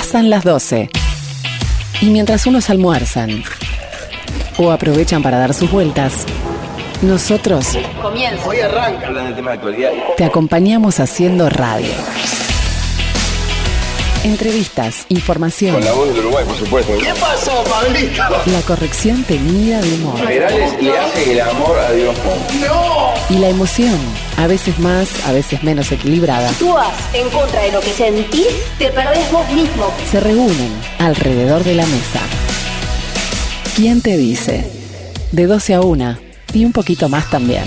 Pasan las 12. Y mientras unos almuerzan o aprovechan para dar sus vueltas, nosotros Hoy arranca hablando del tema de actualidad. te acompañamos haciendo radio. Entrevistas, información, Con la voz del Uruguay, por supuesto. ¿Qué pasó, Pablito? la corrección teñida de humor Perales le hace el amor a Dios. ¡No! y la emoción, a veces más, a veces menos equilibrada, Tú vas en contra de lo que sentís, te perdés vos mismo. se reúnen alrededor de la mesa. ¿Quién te dice? De 12 a 1 y un poquito más también.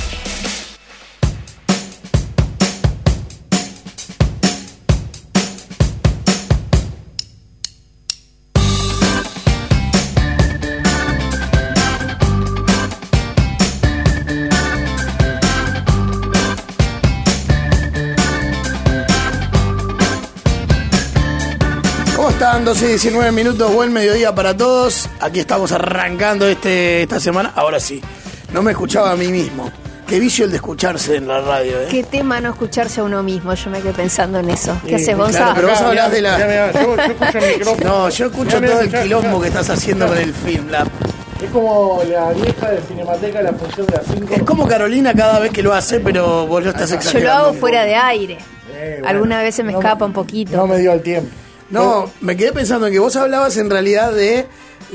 ¿Cómo están? 12 y 19 minutos, buen mediodía para todos. Aquí estamos arrancando esta semana. Ahora sí, no me escuchaba a mí mismo. Qué vicio el de escucharse en la radio, ¿eh? Qué tema no escucharse a uno mismo, yo me quedé pensando en eso. ¿Qué haces, Claro, Gonzalo? pero vos hablás de la... Yo escucho el micrófono. No, yo escucho todo el quilombo que estás haciendo con el film. Es como la vieja de Cinemateca, la función de las 5. Es como Carolina cada vez que lo hace, pero vos lo estás Yo exagerando. lo hago un fuera poco. de aire. Alguna vez se me escapa un poquito. No me dio el tiempo. No, me quedé pensando en que vos hablabas en realidad de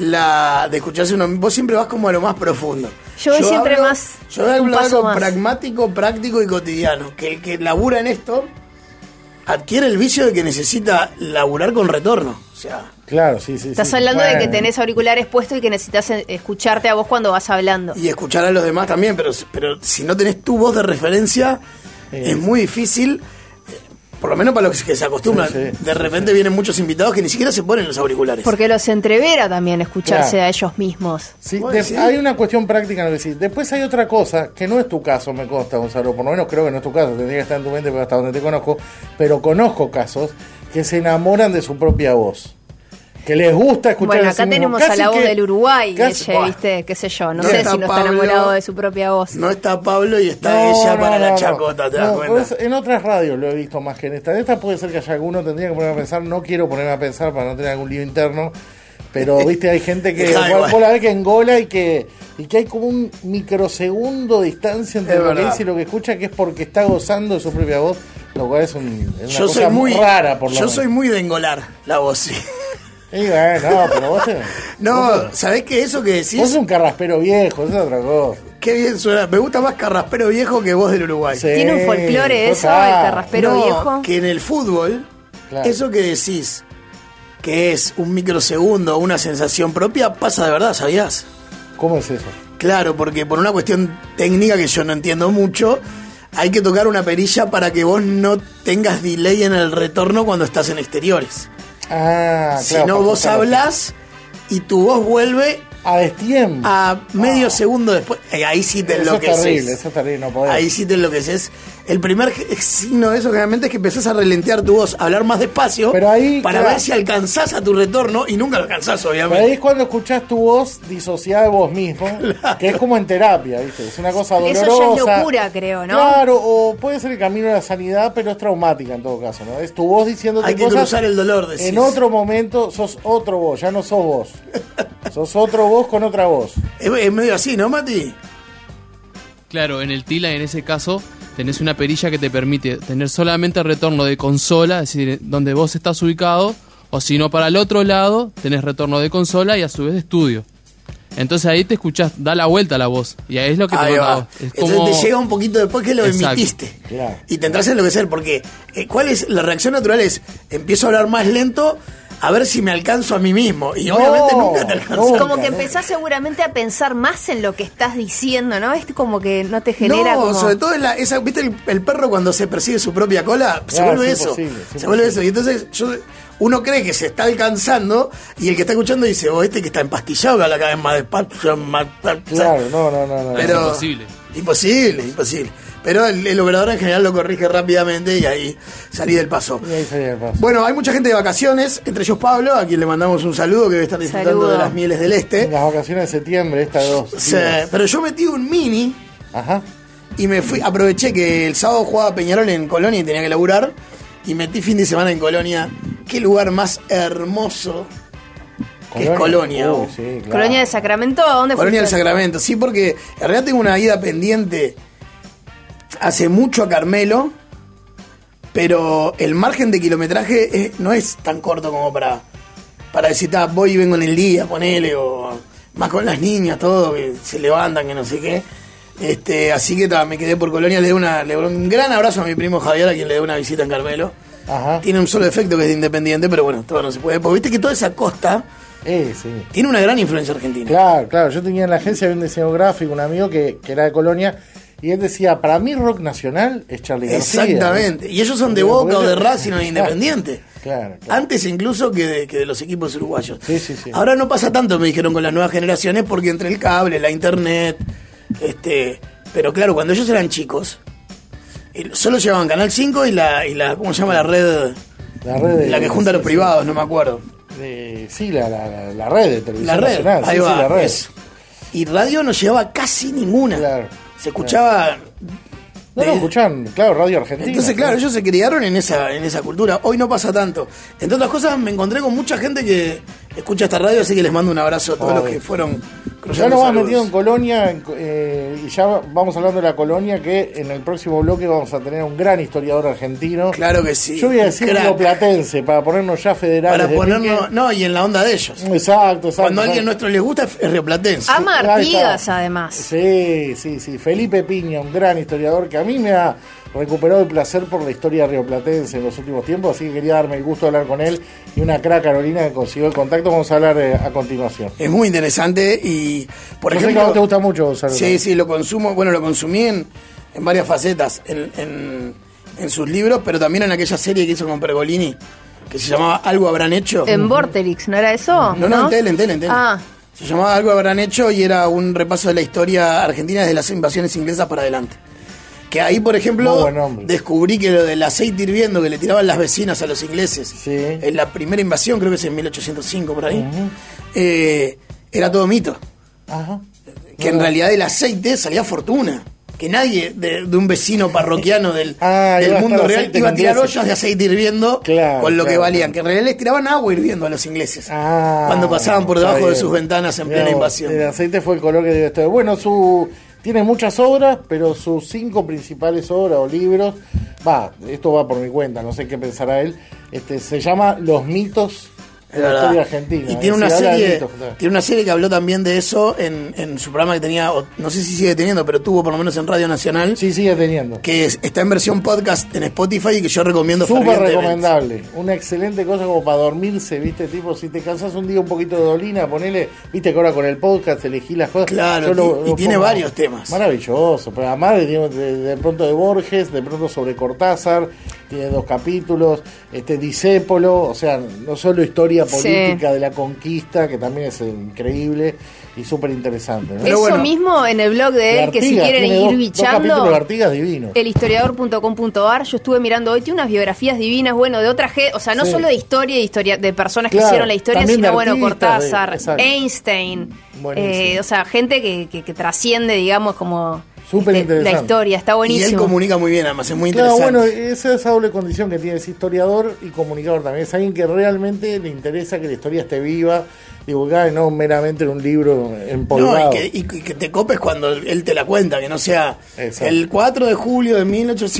escucharse uno. Vos siempre vas como a lo más profundo. Yo voy siempre más, Yo voy a un hablar paso algo más. pragmático, práctico y cotidiano. Que el que labura en esto adquiere el vicio de que necesita laburar con retorno. O sea, Claro, sí. Estás hablando de que tenés auriculares puestos y que necesitas escucharte a vos cuando vas hablando. y escuchar a los demás también, pero si no tenés tu voz de referencia, es muy difícil. Por lo menos para los que se acostumbran. Sí. De repente vienen muchos invitados que ni siquiera se ponen los auriculares. Porque los entrevera también escucharse Claro. a ellos mismos. Sí, Bueno, sí. Hay una cuestión práctica en lo que decís. Después hay otra cosa, que no es tu caso, me consta, Gonzalo. Por lo menos creo que no es tu caso, tendría que estar en tu mente, pero hasta donde te conozco. Pero conozco casos que se enamoran de su propia voz. Que les gusta escuchar Bueno, a sí acá mismo. tenemos Casi a la voz que- del Uruguay, casi- ¿viste? Qué sé yo, no No sé está si no está Pablo, enamorado de su propia voz. No está Pablo y está ella para la chacota, ¿te das cuenta? pues en otras radios lo he visto más que en esta. En esta puede ser que haya alguno, tendría que ponerme a pensar. No quiero ponerme a pensar para no tener algún lío interno. Pero, viste, hay gente que Dejá igual. vos la ves que engola y que hay como un microsegundo de distancia entre Es lo que verdad. dice y lo que escucha, que es porque está gozando de su propia voz, lo cual es una Yo cosa soy muy rara, por lo Yo menos. soy muy de engolar la voz, sí. Y bueno, no, pero vos No, ¿sabés qué? Eso que vos sos decís, un carraspero viejo, eso es otra cosa. qué bien suena. Me gusta más Carraspero Viejo que Voz del Uruguay. Sí, ¿Tiene un folclore eso, total. el carraspero No, viejo? que en el fútbol, Claro. eso que decís, que es un microsegundo, una sensación propia, pasa de verdad, ¿sabías? ¿Cómo es eso? Claro, porque por una cuestión técnica que yo no entiendo mucho, hay que tocar una perilla para que vos no tengas delay en el retorno cuando estás en exteriores. Ah, Si claro. no, para vos escucharlo. hablás y tu voz vuelve A destiempo. a medio segundo después. Ahí sí te Eso es enloqueces. terrible, eso es terrible, no podés. Ahí sí te enloqueces. El primer signo de eso generalmente es que empezás a relentear tu voz, a hablar más despacio, Pero ahí, para claro. ver si alcanzás a tu retorno, y nunca lo alcanzás, Pero ahí obviamente. es cuando escuchás tu voz disociada de vos mismo, que es como en terapia, ¿viste? Es una cosa dolorosa. Eso ya es locura, creo, ¿no? Claro, o puede ser el camino de la sanidad, pero es traumática en todo caso, ¿no? Es tu voz diciéndote Hay que cosas. cruzar el dolor, decís. En otro momento sos otro vos, ya no sos vos. Sos otro vos con otra voz. Es medio así, ¿no, Mati? Claro, en el TILA en ese caso tenés una perilla que te permite tener solamente retorno de consola, es decir, donde vos estás ubicado, o si no para el otro lado tenés retorno de consola y a su vez de estudio. Entonces ahí te escuchás, da la vuelta la voz y ahí es lo que te Ahí manda a va. vos. Es Entonces como... te llega un poquito después que lo Exacto. emitiste. Claro. Y te entras a enloquecer, porque ¿cuál es la reacción natural? Es, empiezo a hablar más lento, a ver si me alcanzo a mí mismo. Y No, obviamente nunca te alcanzas. no. Como que Nunca. empezás seguramente a pensar más en lo que estás diciendo, ¿no? Es como que no te genera No, como... sobre todo ¿viste el perro cuando se persigue su propia cola? Se Claro, vuelve es eso. imposible, es Se vuelve eso. imposible. Y entonces uno cree que se está alcanzando y el que está escuchando dice, este que está empastillado que habla cada vez más despacio. Claro, no. Pero, imposible. Imposible. Pero el operador en general lo corrige rápidamente y ahí salí del paso. Y ahí salía el paso. Bueno, hay mucha gente de vacaciones, entre ellos Pablo, a quien le mandamos un saludo, que debe estar disfrutando Saludo. de las mieles del En este. las vacaciones de septiembre, estas dos. Sí, días. pero yo metí un mini Ajá. y me fui, aproveché que el sábado jugaba Peñarol en Colonia y tenía que laburar, y metí fin de semana en Colonia, qué lugar más hermoso que es Colonia. Sí, claro. Colonia de Sacramento, ¿a dónde Colonia del fuiste? Sacramento, sí, porque en realidad tengo una ida pendiente hace mucho a Carmelo, pero el margen de kilometraje no es tan corto como para decir, voy y vengo en el día, ponele, o más con las niñas, todo, que se levantan, que no sé qué. Así que me quedé por Colonia, le doy un gran abrazo a mi primo Javier, a quien le doy una visita en Carmelo. Ajá. Tiene un solo defecto que es de Independiente, pero bueno, todo no se puede, porque viste que toda esa costa Sí. tiene una gran influencia argentina. Claro. Yo tenía en la agencia un diseñador gráfico, un amigo que era de Colonia, y él decía, para mí rock nacional es Charly García. Exactamente. Y ellos son de Boca o de Racing o de Independiente. Claro. Antes incluso que de los equipos uruguayos. Sí. Ahora no pasa tanto, me dijeron, con las nuevas generaciones, porque entre el cable, la internet, pero claro, cuando ellos eran chicos, solo llevaban Canal 5 y la ¿cómo se llama? La red la que junta a los privados, no me acuerdo. Sí, la red de televisión La red, nacional. ahí Sí, va, la red. eso. Y radio no llevaba casi ninguna. Claro. Se escuchaba... No, escuchan, claro, Radio Argentina. Entonces, claro, ellos se criaron en esa cultura. Hoy no pasa tanto. Entre otras cosas, me encontré con mucha gente que escucha esta radio, así que les mando un abrazo a todos los que fueron Ya cruzando. nos vamos metido en Colonia y ya vamos hablando de la Colonia, que en el próximo bloque vamos a tener un gran historiador argentino. Claro que sí. Yo voy a decir Crack. rioplatense, para ponernos ya federales. Para de ponernos... pique. No, y en la onda de ellos. Exacto. Cuando a alguien nuestro les gusta, es rioplatense. Ama Ahí está. Artigas, además. Sí. Felipe Piña, un gran historiador que a mí me ha recuperado el placer por la historia rioplatense en los últimos tiempos, así que quería darme el gusto de hablar con él, y una crack Carolina que consiguió el contacto. Vamos a hablar a continuación. Es muy interesante y, por Yo sé que ejemplo... a vos te gusta mucho, Gonzalo. Sí, lo consumo. Bueno, lo consumí en varias facetas, en sus libros, pero también en aquella serie que hizo con Pergolini, que se llamaba Algo Habrán Hecho. En Vorterix, ¿no era eso? No, en tele. Ah, Se llamaba Algo Habrán Hecho y era un repaso de la historia argentina desde las invasiones inglesas para adelante. Que ahí, por Muy ejemplo, buen nombre. descubrí que lo del aceite hirviendo que le tiraban las vecinas a los ingleses, Sí. en la primera invasión, creo que es en 1805 por ahí, era todo mito. Ajá. Que en realidad el aceite salía fortuna. Que nadie de un vecino parroquiano del iba a mundo estar real aceite iba a tirar inglés. ollas de aceite hirviendo Claro, con lo que claro. valían. Que en realidad les tiraban agua hirviendo a los ingleses cuando pasaban por está debajo de bien. sus ventanas en plena Mirá vos, invasión. El aceite fue el color que debe estar. Bueno, tiene muchas obras, pero sus 5 principales obras o libros, esto va por mi cuenta, no sé qué pensará él, se llama Los mitos Es de la verdad. historia argentina. Y tiene Es decir, habla de mitos, claro. tiene una serie que habló también de eso en su programa que tenía, no sé si sigue teniendo, pero tuvo por lo menos en Radio Nacional, Sí, sigue teniendo. que está en versión podcast en Spotify y que yo recomiendo Súper fervientemente. recomendable, una excelente cosa como para dormirse, viste, tipo, si te cansás un día un poquito de dolina, ponele, viste que ahora con el podcast elegí las cosas. Claro, Yo y tiene pongo- varios temas. Maravilloso, pero además de pronto de Borges, de pronto sobre Cortázar, tiene 2 capítulos, Discépolo, o sea, no solo historia Sí. política de la conquista, que también es increíble y súper interesante, ¿no? Pero eso bueno, mismo en el blog de De él, que si Artigas, quieren tiene ir dos capítulos de bichando, Artigas divinos. elhistoriador.com.ar, yo estuve mirando hoy, tiene unas biografías divinas, bueno, de otra gente, o sea, no Sí. solo de historia, de personas que Claro, hicieron la historia, también de sino, bueno, artistas, Cortázar, exacto. Einstein, Buenísimo. o sea, gente que trasciende, digamos, como Súper la interesante. historia, está Y él buenísimo. comunica muy bien, además, es muy Claro, interesante. bueno, esa es esa doble condición que tiene, es historiador y comunicador también. Es alguien que realmente le interesa que la historia esté viva, divulgada y no meramente en un libro empolvado. No, y que te copes cuando él te la cuenta, que no sea Exacto. el 4 de julio de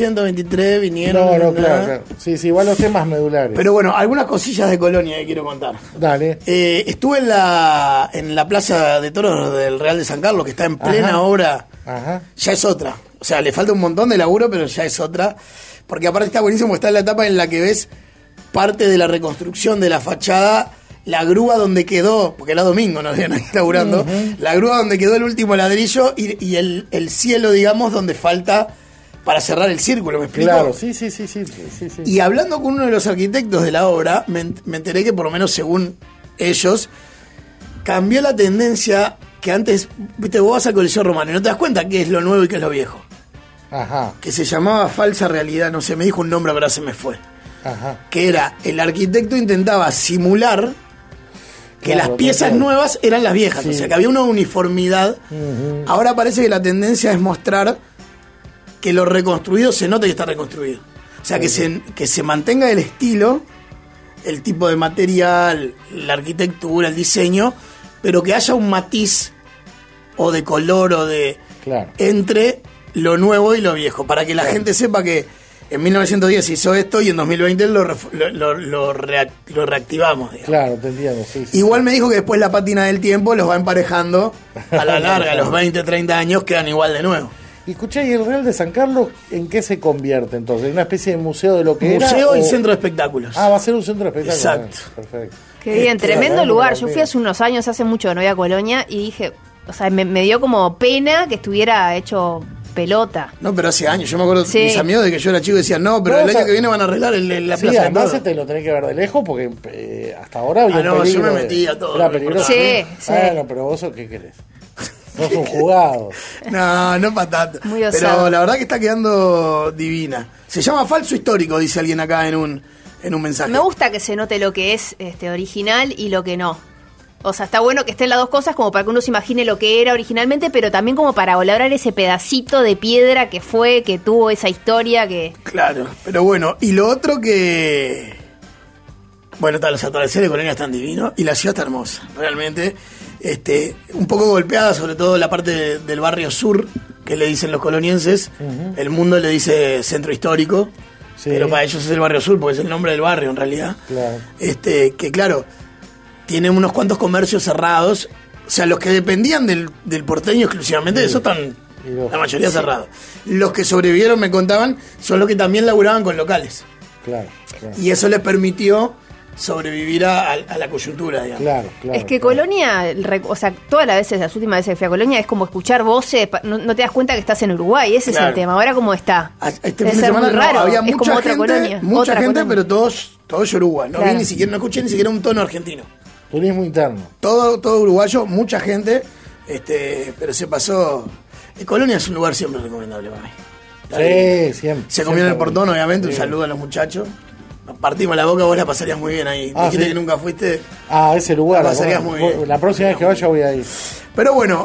1823 vinieron. No, claro. Sí, igual los temas medulares. Pero bueno, algunas cosillas de Colonia que quiero contar. Dale. Estuve en la Plaza de Toros del Real de San Carlos, que está en plena Ajá. obra. Ajá. Ya es otra. O sea, le falta un montón de laburo, pero ya es otra. Porque aparte está buenísimo, está en la etapa en la que ves parte de la reconstrucción de la fachada, la grúa donde quedó, porque era domingo, no había nadie laburando, la grúa donde quedó el último ladrillo y el cielo, digamos, donde falta para cerrar el círculo, ¿me explico? Claro, sí. Y hablando con uno de los arquitectos de la obra, me enteré que por lo menos según ellos, cambió la tendencia que antes, viste, vos vas al Coliseo Romano y no te das cuenta qué es lo nuevo y qué es lo viejo. Ajá. Que se llamaba falsa realidad, no sé, me dijo un nombre, ahora se me fue. Ajá. Que era, el arquitecto intentaba simular que Claro, las piezas claro. nuevas eran las viejas, Sí. o sea que había una uniformidad. Ahora parece que la tendencia es mostrar que lo reconstruido se note que está reconstruido. O sea, que se mantenga el estilo el tipo de material, la arquitectura, el diseño, pero que haya un matiz o de color o de entre lo nuevo y lo viejo, para que la gente sepa que en 1910 se hizo esto y en 2020 lo reactivamos, digamos. Claro, te entiendo, sí. Igual me dijo que después la pátina del tiempo los va emparejando a la larga, a los 20, 30 años quedan igual de nuevo. Y escuchá, ¿y el Real de San Carlos en qué se convierte entonces? ¿En una especie de museo de lo que era? Museo y centro de espectáculos. Ah, va a ser un centro de espectáculos. Exacto. Perfecto. Qué bien, tremendo lugar. Yo fui hace unos años, hace mucho que no voy a Colonia, y dije, o sea, me dio como pena que estuviera hecho pelota. No, pero hace años. Yo me acuerdo Sí. mis amigos de que yo era chico decían, no, pero el año que viene van a arreglar la Sí, plaza de además toros. te lo tenés que ver de lejos porque hasta ahora había un no, peligro. yo me metí a todo. Era peligroso. Sí, sí. Bueno, pero vos ¿qué querés? Sos un jugado. No para tanto. Muy osado. Pero la verdad que está quedando divina. Se llama falso histórico, dice alguien acá en un mensaje. Me gusta que se note lo que es original y lo que no. O sea, está bueno que estén las dos cosas como para que uno se imagine lo que era originalmente, pero también como para valorar ese pedacito de piedra que tuvo esa historia que... Claro, pero bueno, y lo otro que... Bueno, los atardeceres de Colonia están divinos y la ciudad está hermosa, realmente. Un poco golpeada, sobre todo la parte del barrio sur, que le dicen los colonienses. El mundo le dice centro histórico, pero para ellos es el barrio sur, porque es el nombre del barrio en realidad. Claro. Que claro, tiene unos cuantos comercios cerrados. O sea, los que dependían del porteño exclusivamente, eso están la mayoría cerrados. Los que sobrevivieron, me contaban, son los que también laburaban con locales. Claro. Y eso les permitió sobrevivir a la coyuntura, digamos. Claro. Es que Colonia, o sea, todas las últimas veces que fui a Colonia es como escuchar voces, no te das cuenta que estás en Uruguay, ese es el tema. Ahora cómo está. Este Debe fin de ser semana muy raro, había es como otra colonia. mucha otra gente, colonia. pero todos yoruba. No Claro. no escuché ni siquiera un tono argentino. Turismo interno. Todo uruguayo, mucha gente, pero se pasó. Colonia es un lugar siempre recomendable para mí. Sí, siempre. Se comió en el portón, obviamente, un saludo a los muchachos. Nos partimos la boca, vos la pasarías muy bien ahí. Dijiste que nunca fuiste. Ese lugar. La pasarías muy bien. La próxima vez que vaya voy a ir. Pero bueno,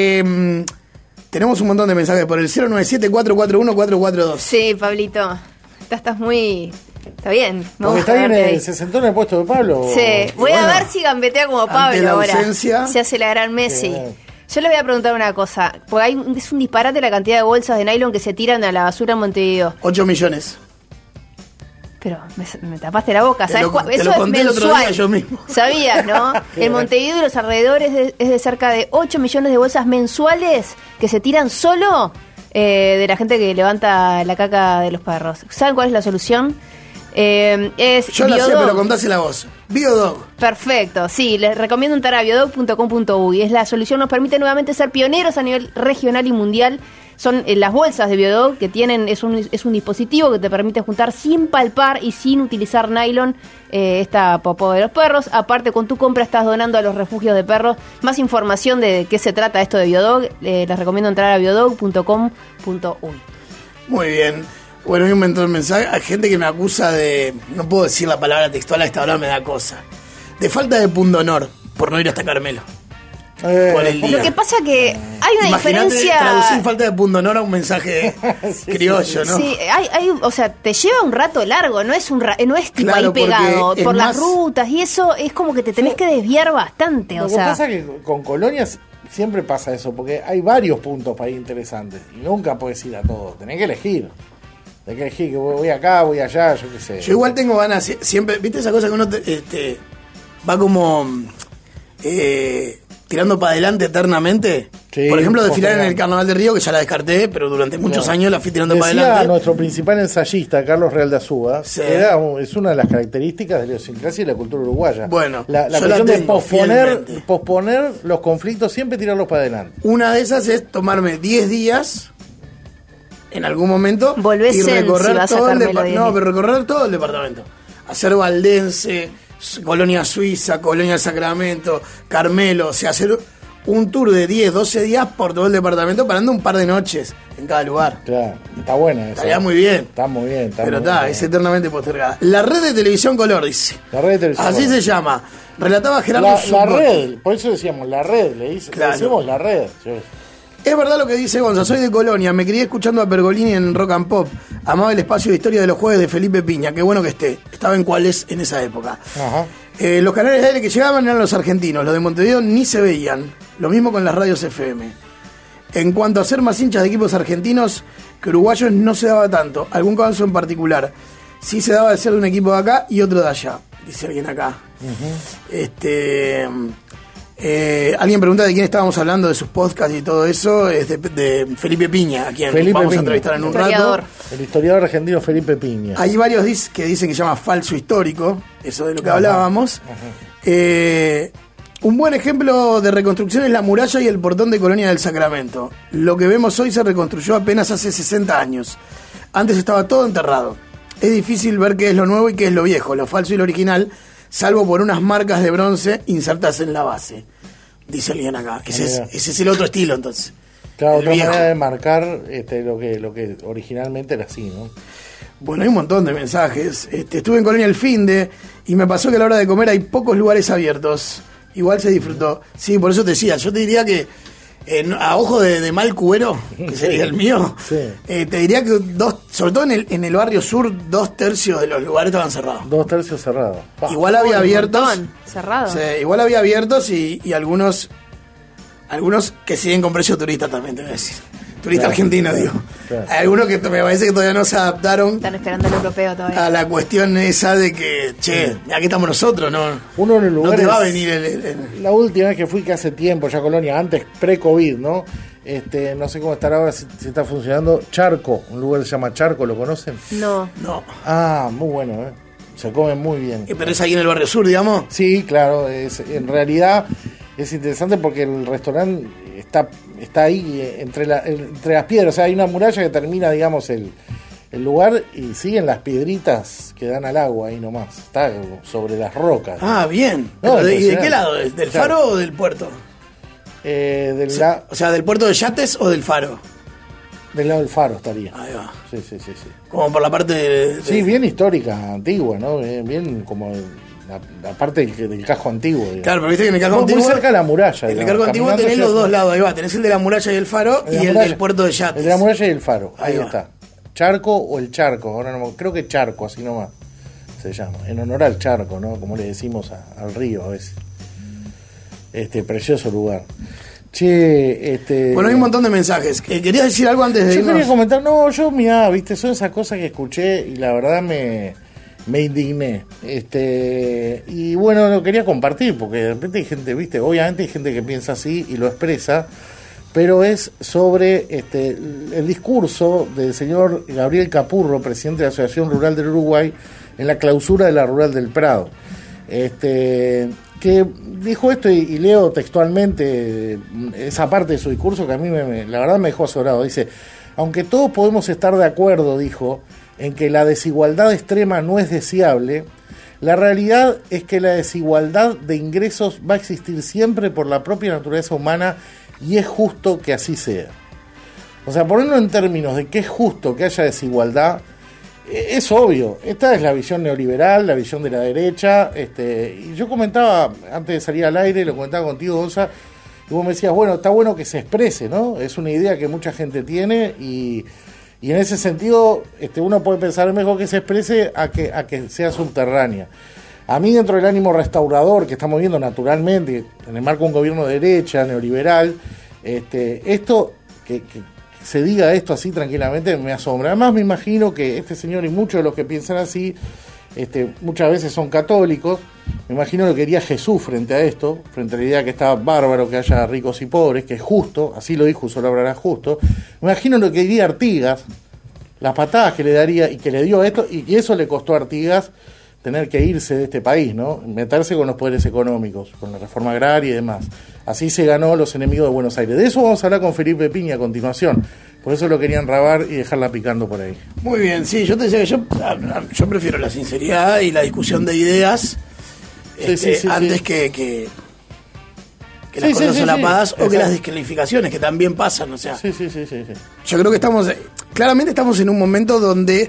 tenemos un montón de mensajes por el 097-441-442. Sí, Pablito, estás muy... Está bien, me Porque gusta está bien, verte ahí. se sentó en el puesto de Pablo. Sí, voy a bueno, ver si gambetea como ante Pablo la ahora. ausencia. Se hace la gran Messi. Bien. Yo le voy a preguntar una cosa, porque es un disparate la cantidad de bolsas de nylon que se tiran a la basura en Montevideo. 8 millones. Pero me tapaste la boca, ¿sabes? te Eso lo es conté el otro mensual. día yo mismo. ¿Sabías, no? En Montevideo y los alrededores es de cerca de 8 millones de bolsas mensuales que se tiran solo de la gente que levanta la caca de los perros. ¿Saben cuál es la solución? Es Yo la sé, Biodog. pero contásela vos. Biodog. Perfecto, sí, les recomiendo entrar a biodog.com.uy. Es la solución, nos permite nuevamente ser pioneros a nivel regional y mundial. Son las bolsas de Biodog que tienen, es un dispositivo que te permite juntar sin palpar y sin utilizar nylon esta popó de los perros. Aparte, con tu compra estás donando a los refugios de perros. Más información de qué se trata esto de Biodog, les recomiendo entrar a biodog.com.uy. Muy bien. Bueno, hay un montón de mensajes. Hay gente que me acusa de... No puedo decir la palabra textual, a esta hora me da cosa. De falta de pundonor por no ir hasta Carmelo. Por el día. Lo que pasa que hay una Imagínate diferencia... traducir falta de pundonor a un mensaje criollo, ¿no? Sí, o sea, te lleva un rato largo, no es tipo Claro, ahí pegado, porque por es las más- rutas y eso es como que te tenés que desviar bastante, Lo o que sea, pasa es que con colonias siempre pasa eso, porque hay varios puntos para ir interesantes. Y nunca puedes ir a todos, tenés que elegir. Tenés que elegir que voy acá, voy allá, yo qué sé. Yo igual tengo ganas, siempre, ¿viste esa cosa que uno va como tirando para adelante eternamente? Sí, Por ejemplo, desfilar en el postergando. Carnaval de Río, que ya la descarté, pero durante muchos Claro. años la fui tirando para Decía adelante. nuestro principal ensayista, Carlos Real de Azúa, Sí. es una de las características de la idiosincrasia y la cultura uruguaya. Bueno, la yo cuestión la de tengo fielmente. posponer los conflictos, siempre tirarlos para adelante. Una de esas es tomarme 10 días en algún momento Volvés y zen recorrer si vas a todo el Carmelo 10 No, días. pero recorrer todo el departamento. Hacer Valdense, Colonia Suiza, Colonia Sacramento, Carmelo, o sea, hacer un tour de 10, 12 días por todo el departamento, parando un par de noches en cada lugar. Claro, está buena esa. Estaría muy bien. Está muy bien. Pero muy está, bien. es eternamente postergada. La red de televisión color, dice. La red de televisión Así color. se llama. Relataba Gerardo La Zuccotti. red, por eso decíamos la red, le Claro. decimos la red. Sí. Es verdad lo que dice Gonza, soy de Colonia, me crié escuchando a Pergolini en Rock and Pop, amaba el espacio de historia de los jueves de Felipe Piña, qué bueno que esté, estaba en Cuales en esa época. Ajá. Los canales de aire que llegaban eran los argentinos, los de Montevideo ni se veían, lo mismo con las radios FM. En cuanto a ser más hinchas de equipos argentinos que uruguayos no se daba tanto, algún caso en particular, sí se daba de ser de un equipo de acá y otro de allá, dice alguien acá. Alguien pregunta de quién estábamos hablando, de sus podcasts y todo eso, es de Felipe Piña, a quien vamos a entrevistar en un rato. El historiador argentino Felipe Piña. Hay varios que dicen que se llama falso histórico, eso de lo que hablábamos. Un buen ejemplo de reconstrucción es la muralla y el portón de Colonia del Sacramento. Lo que vemos hoy se reconstruyó apenas hace 60 años. Antes estaba todo enterrado. Es difícil ver qué es lo nuevo y qué es lo viejo, lo falso y lo original, salvo por unas marcas de bronce insertas en la base, dice alguien acá. Ese es el otro estilo, entonces. Claro, otra viejo. manera de marcar lo que originalmente era así, ¿no? Bueno, hay un montón de mensajes. Estuve en Colonia el finde y me pasó que a la hora de comer hay pocos lugares abiertos. Igual se disfrutó. Sí, por eso te decía, yo te diría que a ojo de mal cubero, que sería el mío, sí. Te diría que sobre todo en el barrio sur, 2/3 de los lugares estaban cerrados. 2/3 cerrados. Igual había abiertos. Cerrados. Sí, igual había abiertos y algunos que siguen con precio turista también, te voy a decir. Turista argentino, digo. Claro. Hay algunos que me parece que todavía no se adaptaron Están esperando el europeo todavía. a la cuestión esa de que, aquí estamos nosotros, ¿no? Uno de los lugares, no te va a venir el... La última vez que fui, que hace tiempo, ya Colonia, antes pre-COVID, ¿no? No sé cómo estará ahora, si está funcionando. Charco, un lugar que se llama Charco, ¿lo conocen? No. Ah, muy bueno, ¿eh? Se come muy bien. Pero es ahí en el barrio sur, digamos. Sí, claro, en realidad es interesante porque el restaurante está ahí entre las piedras, o sea, hay una muralla que termina, digamos, el lugar y siguen las piedritas que dan al agua ahí nomás, está sobre las rocas. Ah, bien. No, ¿Y de qué lado? ¿Del faro o del puerto? O sea, ¿del puerto de Yates o del faro? Del lado del faro estaría. Ahí va. Sí. Como por la parte de... Sí, bien histórica, antigua, ¿no? Bien como la parte del casco antiguo. Digamos. Claro, pero viste que en el casco muy antiguo... cerca de la muralla. En el casco antiguo tenés los dos lados, ahí va. Tenés el de la muralla y el faro y el del puerto de Yates. El de la muralla y el faro, ahí va. Está. Charco o el Charco, ahora no, creo que Charco, así nomás se llama. En honor al charco, ¿no? Como le decimos al río a veces. Precioso lugar. Che, Bueno, hay un montón de mensajes. ¿Querías decir algo antes de yo irnos? quería comentar, mirá, viste, son esas cosas que escuché y la verdad me indigné. Y bueno, lo quería compartir porque de repente hay gente, viste, obviamente hay gente que piensa así y lo expresa, pero es sobre el discurso del señor Gabriel Capurro, presidente de la Asociación Rural del Uruguay, en la clausura de la Rural del Prado. Que dijo esto y leo textualmente esa parte de su discurso que a mí la verdad me dejó azorado. Dice: aunque todos podemos estar de acuerdo, dijo, en que la desigualdad extrema no es deseable, la realidad es que la desigualdad de ingresos va a existir siempre por la propia naturaleza humana y es justo que así sea. O sea, ponerlo en términos de que es justo que haya desigualdad, es obvio. Esta es la visión neoliberal, la visión de la derecha. Y yo comentaba, antes de salir al aire, lo comentaba contigo, Gonza, y vos me decías, bueno, está bueno que se exprese, ¿no? Es una idea que mucha gente tiene y en ese sentido uno puede pensar mejor que se exprese a que sea subterránea. A mí, dentro del ánimo restaurador que estamos viendo naturalmente, en el marco de un gobierno de derecha, neoliberal, esto que se diga esto así tranquilamente me asombra. Además me imagino que este señor y muchos de los que piensan así muchas veces son católicos. Me imagino lo que quería Jesús frente a esto, frente a la idea que está bárbaro que haya ricos y pobres, que es justo, así lo dijo, solo habrá justo. Me imagino lo que diría Artigas, las patadas que le daría y que le dio esto, y eso le costó a Artigas tener que irse de este país, ¿no? Meterse con los poderes económicos, con la reforma agraria y demás. Así se ganó los enemigos de Buenos Aires. De eso vamos a hablar con Felipe Piña a continuación. Por eso lo querían rabar y dejarla picando por ahí. Muy bien, sí, yo te decía que yo prefiero la sinceridad y la discusión de ideas antes que las cosas solapadas o que las descalificaciones, que también pasan, o sea. Sí. Yo creo que claramente estamos en un momento donde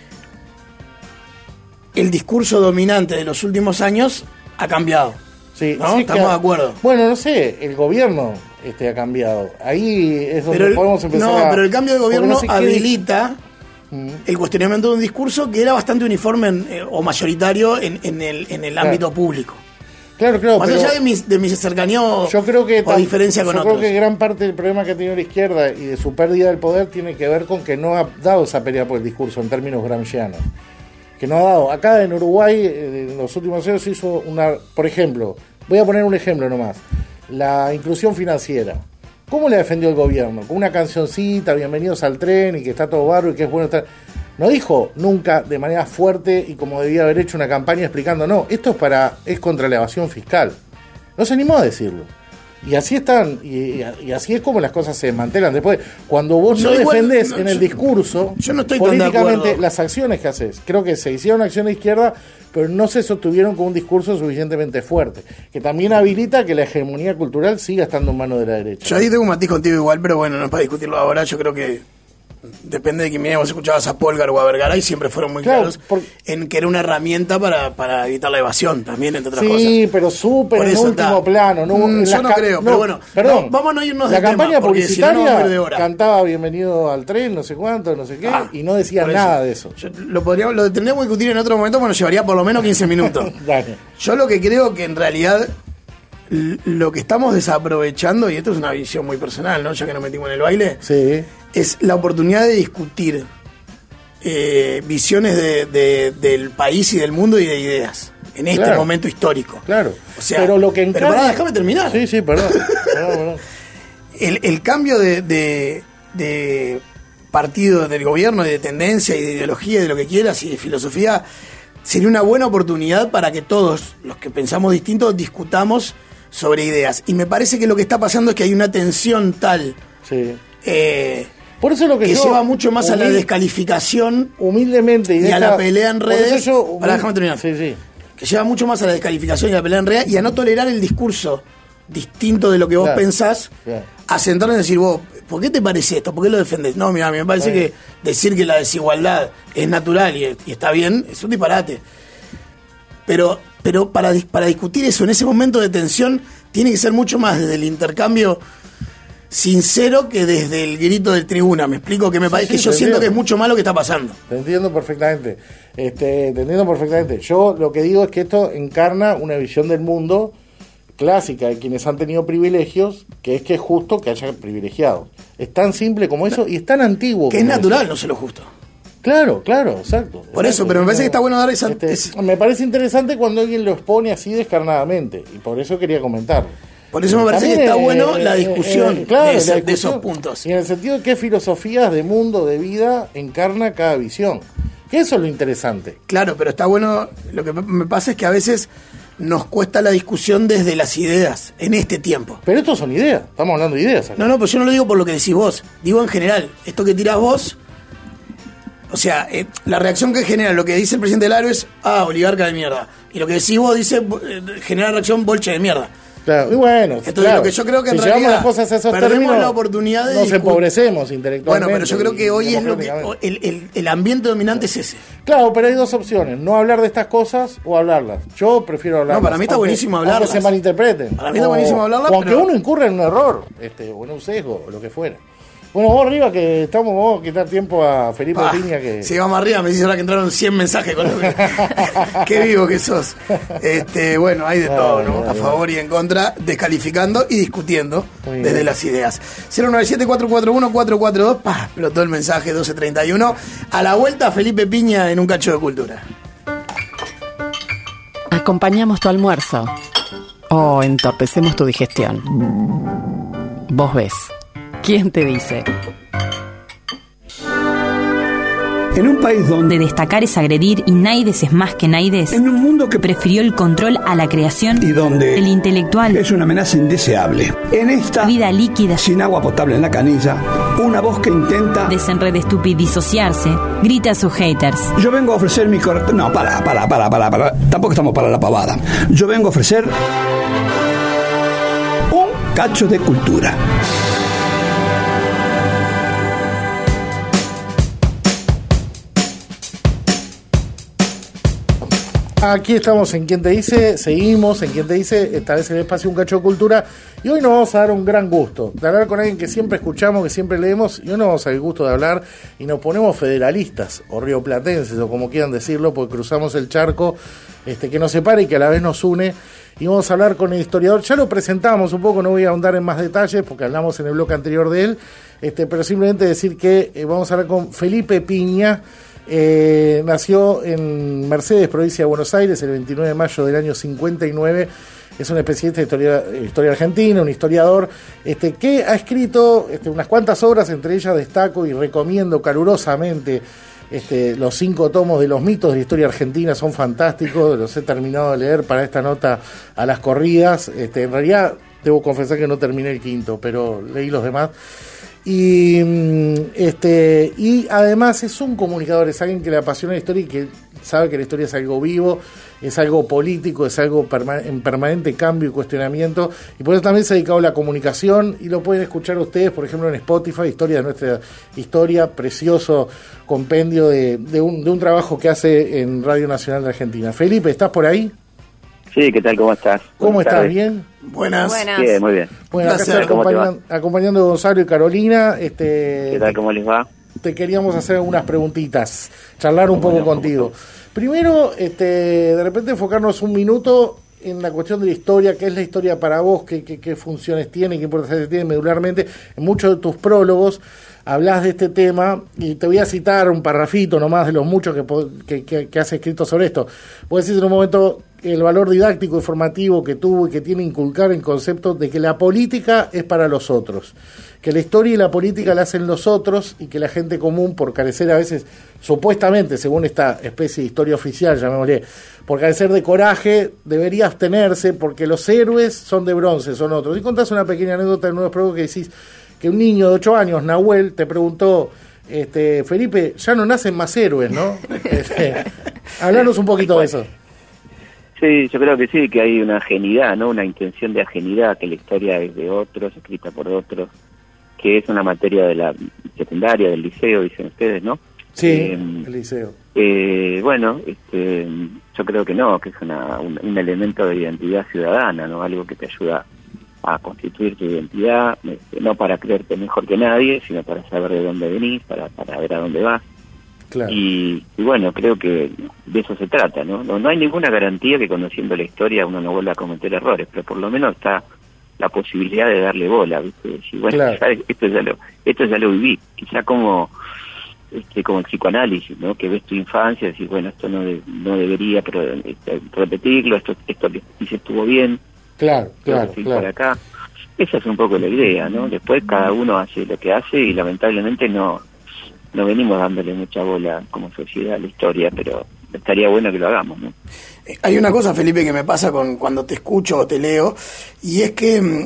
el discurso dominante de los últimos años ha cambiado. Sí, ¿no? sí, Estamos de acuerdo. Bueno, no sé, el gobierno ha cambiado. Ahí es donde podemos empezar pero el cambio de gobierno habilita el cuestionamiento de un discurso que era bastante uniforme o mayoritario en el ámbito público. Claro, más allá de mi cercanía o diferencia con otros. Yo creo que gran parte del problema que ha tenido la izquierda y de su pérdida del poder tiene que ver con que no ha dado esa pelea por el discurso en términos gramscianos. Que no ha dado. Acá en Uruguay, en los últimos años se hizo por ejemplo, voy a poner un ejemplo nomás, la inclusión financiera. ¿Cómo le defendió el gobierno? Con una cancioncita, bienvenidos al tren y que está todo barro y que es bueno estar... No dijo nunca de manera fuerte y como debía haber hecho una campaña explicando, no, esto es contra la evasión fiscal. No se animó a decirlo. Y así están, y así es como las cosas se desmantelan. Después, cuando vos no defendés en el discurso, yo no estoy políticamente, las acciones que haces, creo que se hicieron acciones de izquierda, pero no se sostuvieron con un discurso suficientemente fuerte, que también habilita que la hegemonía cultural siga estando en manos de la derecha. Yo ahí tengo un matiz contigo igual, pero bueno, no es para discutirlo ahora. Yo creo que depende de quién miremos. Escuchabas a Polgar o a Vergaray, siempre fueron muy claros en que era una herramienta para evitar la evasión también, entre otras cosas. Sí, pero súper en último plano. Yo no creo, pero bueno, perdón, vamos a no irnos de tema. La campaña publicitaria si no cantaba bienvenido al tren, no sé cuánto, no sé qué, y no decía nada de eso. Lo tendríamos que discutir en otro momento, pero nos llevaría por lo menos 15 minutos. Yo lo que creo que en realidad lo que estamos desaprovechando, y esto es una visión muy personal, ¿no? Ya que nos metimos en el baile, sí, es la oportunidad de discutir visiones del país y del mundo y de ideas en este momento histórico. Claro. O sea, pero lo que pero pará, déjame terminar. Sí, perdón. El cambio de partido del gobierno, de tendencia y de ideología, de lo que quieras y de filosofía, sería una buena oportunidad para que todos los que pensamos distinto discutamos sobre ideas. Y me parece que lo que está pasando es que hay una tensión tal por eso lo que lleva mucho más a la descalificación humildemente y a la pelea en redes. Déjame terminar. Que lleva mucho más a la descalificación y a la pelea en redes y a no tolerar el discurso distinto de lo que vos pensás, a sentarnos y decir, vos, ¿por qué te parece esto? ¿Por qué lo defendés? No, mira, a mí me parece que decir que la desigualdad es natural y está bien es un disparate. Pero para discutir eso en ese momento de tensión tiene que ser mucho más desde el intercambio sincero que desde el grito del tribuna. Me explico que me parece que yo siento que es mucho más lo que está pasando. Te entiendo perfectamente. Yo lo que digo es que esto encarna una visión del mundo clásica de quienes han tenido privilegios, que es justo que haya privilegiados. Es tan simple como eso y es tan antiguo. Que es natural, no sé lo justo. Claro, exacto. Por eso, pero me parece que está bueno dar esa... Me parece interesante cuando alguien lo expone así descarnadamente, y por eso quería comentarlo. Por eso me parece que está bueno la discusión de esos puntos. Y en el sentido de qué filosofías de mundo, de vida, encarna cada visión. Que eso es lo interesante. Claro, pero está bueno... Lo que me pasa es que a veces nos cuesta la discusión desde las ideas, en este tiempo. Pero estos son ideas, estamos hablando de ideas acá. No, pero yo no lo digo por lo que decís vos. Digo en general, esto que tirás vos... O sea, la reacción que genera lo que dice el presidente del Aro es oligarca de mierda. Y lo que decís vos genera reacción bolche de mierda. Claro, y bueno, entonces lo que yo creo que en realidad las cosas a esos perdemos términos, la oportunidad de nos empobrecemos intelectualmente. Bueno, pero yo creo que hoy es lo que el ambiente dominante es ese. Claro, pero hay dos opciones, no hablar de estas cosas o hablarlas. Yo prefiero hablarlas. No, para mí está buenísimo hablarlas. Aunque se malinterpreten. Para mí está buenísimo hablarlas, aunque uno incurra en un error, o en un sesgo, o lo que fuera. Bueno, vos arriba que vamos a quitar tiempo a Felipe Piña que... Sí, vamos arriba, me dices ahora que entraron 100 mensajes con lo que... Qué vivo que sos. Bueno, hay de todo, ¿no? A favor y en contra, descalificando y discutiendo desde las ideas. 097-441-442, explotó el mensaje 1231. A la vuelta, Felipe Piña en un cacho de cultura. Acompañamos tu almuerzo o entorpecemos tu digestión. Vos ves. ¿Quién te dice? En un país donde destacar es agredir y naides es más que naides, en un mundo que prefirió el control a la creación y donde el intelectual es una amenaza indeseable, en esta vida líquida sin agua potable en la canilla, una voz que intenta desenredestupidizarse grita a sus haters. Yo vengo a ofrecer mi No, para. Tampoco estamos para la pavada. Yo vengo a ofrecer un cacho de cultura. Aquí estamos en Quien Te Dice, seguimos en Quien Te Dice, esta vez en el espacio Un Cacho de Cultura, y hoy nos vamos a dar un gran gusto de hablar con alguien que siempre escuchamos, que siempre leemos, y hoy nos vamos a dar el gusto de hablar y nos ponemos federalistas, o rioplatenses, o como quieran decirlo, porque cruzamos el charco que nos separa y que a la vez nos une, y vamos a hablar con el historiador. Ya lo presentamos un poco, no voy a ahondar en más detalles, porque hablamos en el bloque anterior de él, pero simplemente decir que vamos a hablar con Felipe Piña. Nació en Mercedes, provincia de Buenos Aires, el 29 de mayo del año 59. Es un especialista de historia argentina, un historiador que ha escrito unas cuantas obras. Entre ellas destaco y recomiendo calurosamente los 5 tomos de los mitos de la historia argentina. Son fantásticos, los he terminado de leer para esta nota a las corridas. En realidad debo confesar que no terminé el 5º, pero leí los demás. Y además es un comunicador, es alguien que le apasiona la historia y que sabe que la historia es algo vivo, es algo político, es algo en permanente cambio y cuestionamiento, y por eso también se ha dedicado a la comunicación, y lo pueden escuchar ustedes, por ejemplo, en Spotify, Historia de Nuestra Historia, precioso compendio de un trabajo que hace en Radio Nacional de Argentina. Felipe, ¿estás por ahí? Sí, ¿qué tal? ¿Cómo estás? ¿Cómo estás? ¿Bien? Buenas. Bien, muy bien. Bueno, acá estoy acompañando a Gonzalo y Carolina. ¿Qué tal? ¿Cómo les va? Te queríamos hacer unas preguntitas, charlar un poco contigo. Primero, de repente enfocarnos un minuto en la cuestión de la historia. ¿Qué es la historia para vos? ¿Qué funciones tiene? ¿Qué importancia tiene medularmente? En muchos de tus prólogos hablas de este tema, y te voy a citar un parrafito nomás de los muchos que has escrito sobre esto. Vos decís en un momento el valor didáctico y formativo que tuvo y que tiene inculcar el concepto de que la política es para los otros, que la historia y la política la hacen los otros, y que la gente común, por carecer a veces, supuestamente, según esta especie de historia oficial, llamémosle, por carecer de coraje, debería abstenerse, porque los héroes son de bronce, son otros. Y contás una pequeña anécdota en unos pruebas que decís que un niño de 8 años, Nahuel, te preguntó, Felipe, ya no nacen más héroes, ¿no? Hablanos un poquito de eso. Sí, yo creo que sí, que hay una ajenidad, ¿no? Una intención de ajenidad, que la historia es de otros, escrita por otros, que es una materia de la secundaria, del liceo, dicen ustedes, ¿no? Sí, el liceo. Bueno, yo creo que no, que es un elemento de identidad ciudadana, ¿no? Algo que te ayuda a constituir tu identidad, no para creerte mejor que nadie, sino para saber de dónde venís, para ver a dónde vas. Claro. Y bueno, creo que de eso se trata, ¿no? No hay ninguna garantía que conociendo la historia uno no vuelva a cometer errores, pero por lo menos está la posibilidad de darle bola, ¿viste? Decir, bueno, claro, ¿sabes? Esto ya lo viví, quizá como el psicoanálisis, ¿no? Que ves tu infancia y decís, bueno, esto no debería repetirlo, esto que hice estuvo bien. Claro. Por acá. Esa es un poco la idea, ¿no? Después cada uno hace lo que hace, y lamentablemente no venimos dándole mucha bola como sociedad a la historia, pero estaría bueno que lo hagamos, ¿no? Hay una cosa, Felipe, que me pasa cuando te escucho o te leo, y es que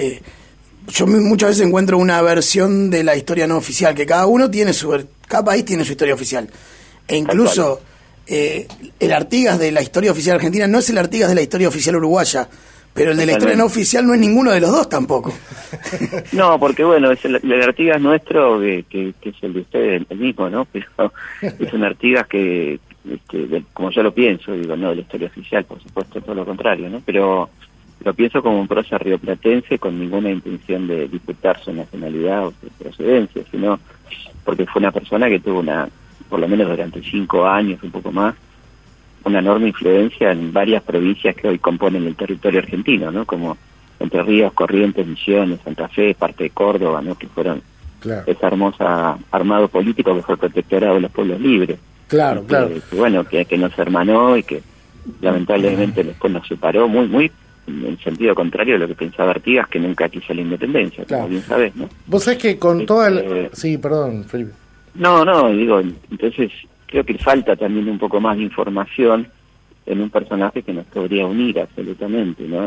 yo muchas veces encuentro una versión de la historia no oficial, que cada país tiene su historia oficial, e incluso el Artigas de la historia oficial argentina no es el Artigas de la historia oficial uruguaya, pero el de la historia no oficial no es ninguno de los dos tampoco. No, porque bueno, es el Artigas nuestro, que es el de ustedes, el mismo, ¿no? Pero es un Artigas que como yo lo pienso, digo, no de la historia oficial, por supuesto, todo lo contrario, ¿no? Pero lo pienso como un prócer rioplatense con ninguna intención de disputar su nacionalidad o su procedencia, sino porque fue una persona que tuvo por lo menos durante 5 años, un poco más, una enorme influencia en varias provincias que hoy componen el territorio argentino, ¿no? Como Entre Ríos, Corrientes, Misiones, Santa Fe, parte de Córdoba, ¿no? Que fueron esa hermosa armado político que fue protectorado de los pueblos libres. Claro. Que bueno, que nos hermanó y que lamentablemente después nos separó, muy en sentido contrario de lo que pensaba Artigas, que nunca quiso la independencia, como bien sabés, ¿no? Vos sabés que con toda Sí, perdón, Felipe. No, digo, entonces creo que falta también un poco más de información en un personaje que nos podría unir absolutamente, ¿no?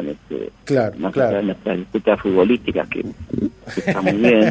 En nuestras disputas futbolísticas, que está muy bien.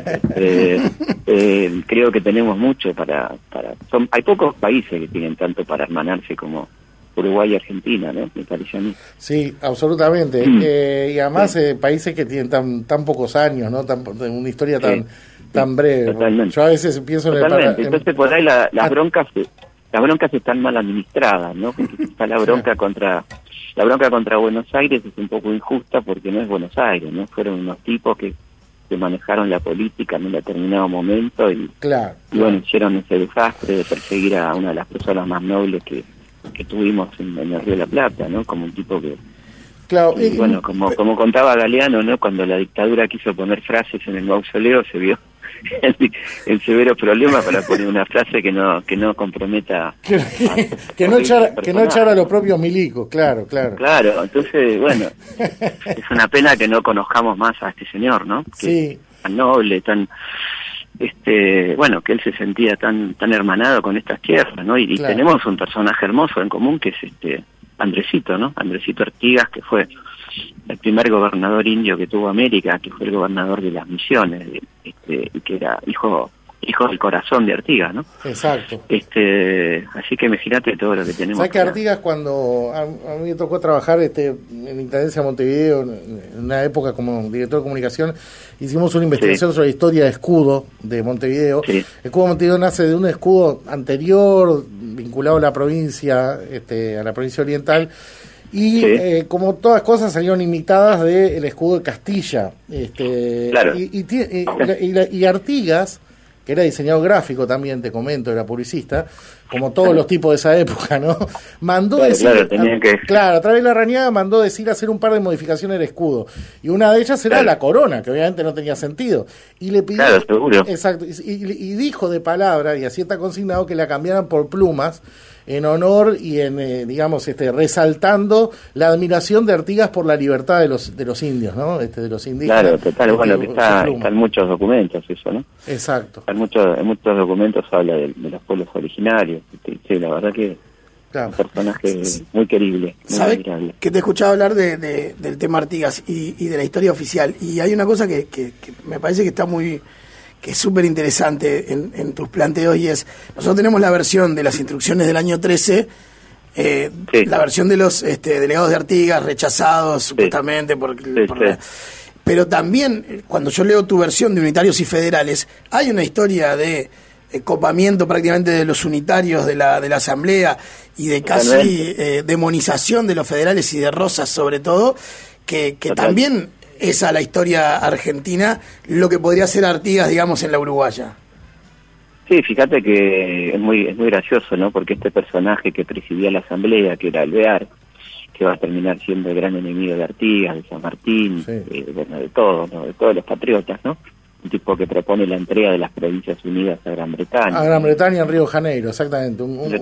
Creo que tenemos mucho hay pocos países que tienen tanto para hermanarse como Uruguay y Argentina, ¿no? Me parece a mí. Sí, absolutamente. Y además países que tienen tan pocos años, ¿no? Una historia tan breve. Totalmente. Yo a veces pienso Entonces por ahí las broncas las broncas están mal administradas, ¿no? Porque está la bronca contra Buenos Aires es un poco injusta porque no es Buenos Aires, ¿no? Fueron unos tipos que manejaron la política en un determinado momento y bueno, hicieron ese desastre de perseguir a una de las personas más nobles que tuvimos en el Río de la Plata, ¿no? Como un tipo que... Claro, y bueno, como contaba Galeano, ¿no? Cuando la dictadura quiso poner frases en el mausoleo, se vio el severo problema para poner una frase que no comprometa que no echara a los propios milicos, claro. Claro, entonces, bueno, es una pena que no conozcamos más a este señor, ¿no? Que tan noble, tan... bueno, que él se sentía tan hermanado con estas tierras, ¿no? Y tenemos un personaje hermoso en común que es Andresito, ¿no? Andresito Artigas, que fue el primer gobernador indio que tuvo América, que fue el gobernador de las Misiones, y que era hijo del corazón de Artigas, ¿no? Exacto. Así que imagínate todo lo que tenemos. ¿Sabes que Artigas, cuando a mí me tocó trabajar en Intendencia de Montevideo, en una época como director de comunicación, hicimos una investigación sobre la historia de escudo de Montevideo. El escudo de Montevideo nace de un escudo anterior vinculado a la provincia oriental. Y como todas cosas salieron imitadas del escudo de Castilla. Y Artigas, que era diseñador gráfico también, te comento, era publicista, como todos los tipos de esa época, ¿no? Mandó a través de la Rañaga mandó hacer un par de modificaciones del escudo. Y una de ellas era la corona, que obviamente no tenía sentido. Y le pidió... Exacto. Y dijo de palabra, y así está consignado, que la cambiaran por plumas, en honor y en, resaltando la admiración de Artigas por la libertad de los indios, ¿no? De los indígenas. Claro, total, bueno, que está en muchos documentos eso, ¿no? Exacto. En muchos documentos habla de los pueblos originarios. Sí, la verdad que un personaje muy querible. ¿Sabes que te escuchaba hablar del tema Artigas y de la historia oficial? Y hay una cosa que me parece que está que es súper interesante en tus planteos, y es, nosotros tenemos la versión de las instrucciones del año 13, la versión de los delegados de Artigas rechazados supuestamente pero también cuando yo leo tu versión de Unitarios y Federales, hay una historia de copamiento prácticamente de los unitarios de la asamblea y de casi demonización de los federales y de Rosas sobre todo, que también es a la historia argentina lo que podría ser Artigas, digamos, en la uruguaya. Sí, fíjate que es muy gracioso, ¿no? Porque este personaje que presidía la asamblea, que era Alvear, que va a terminar siendo el gran enemigo de Artigas, de San Martín, de todos, ¿no? De todos los patriotas, ¿no? Un tipo que propone la entrega de las Provincias Unidas a Gran Bretaña. A Gran Bretaña en Río de Janeiro, exactamente.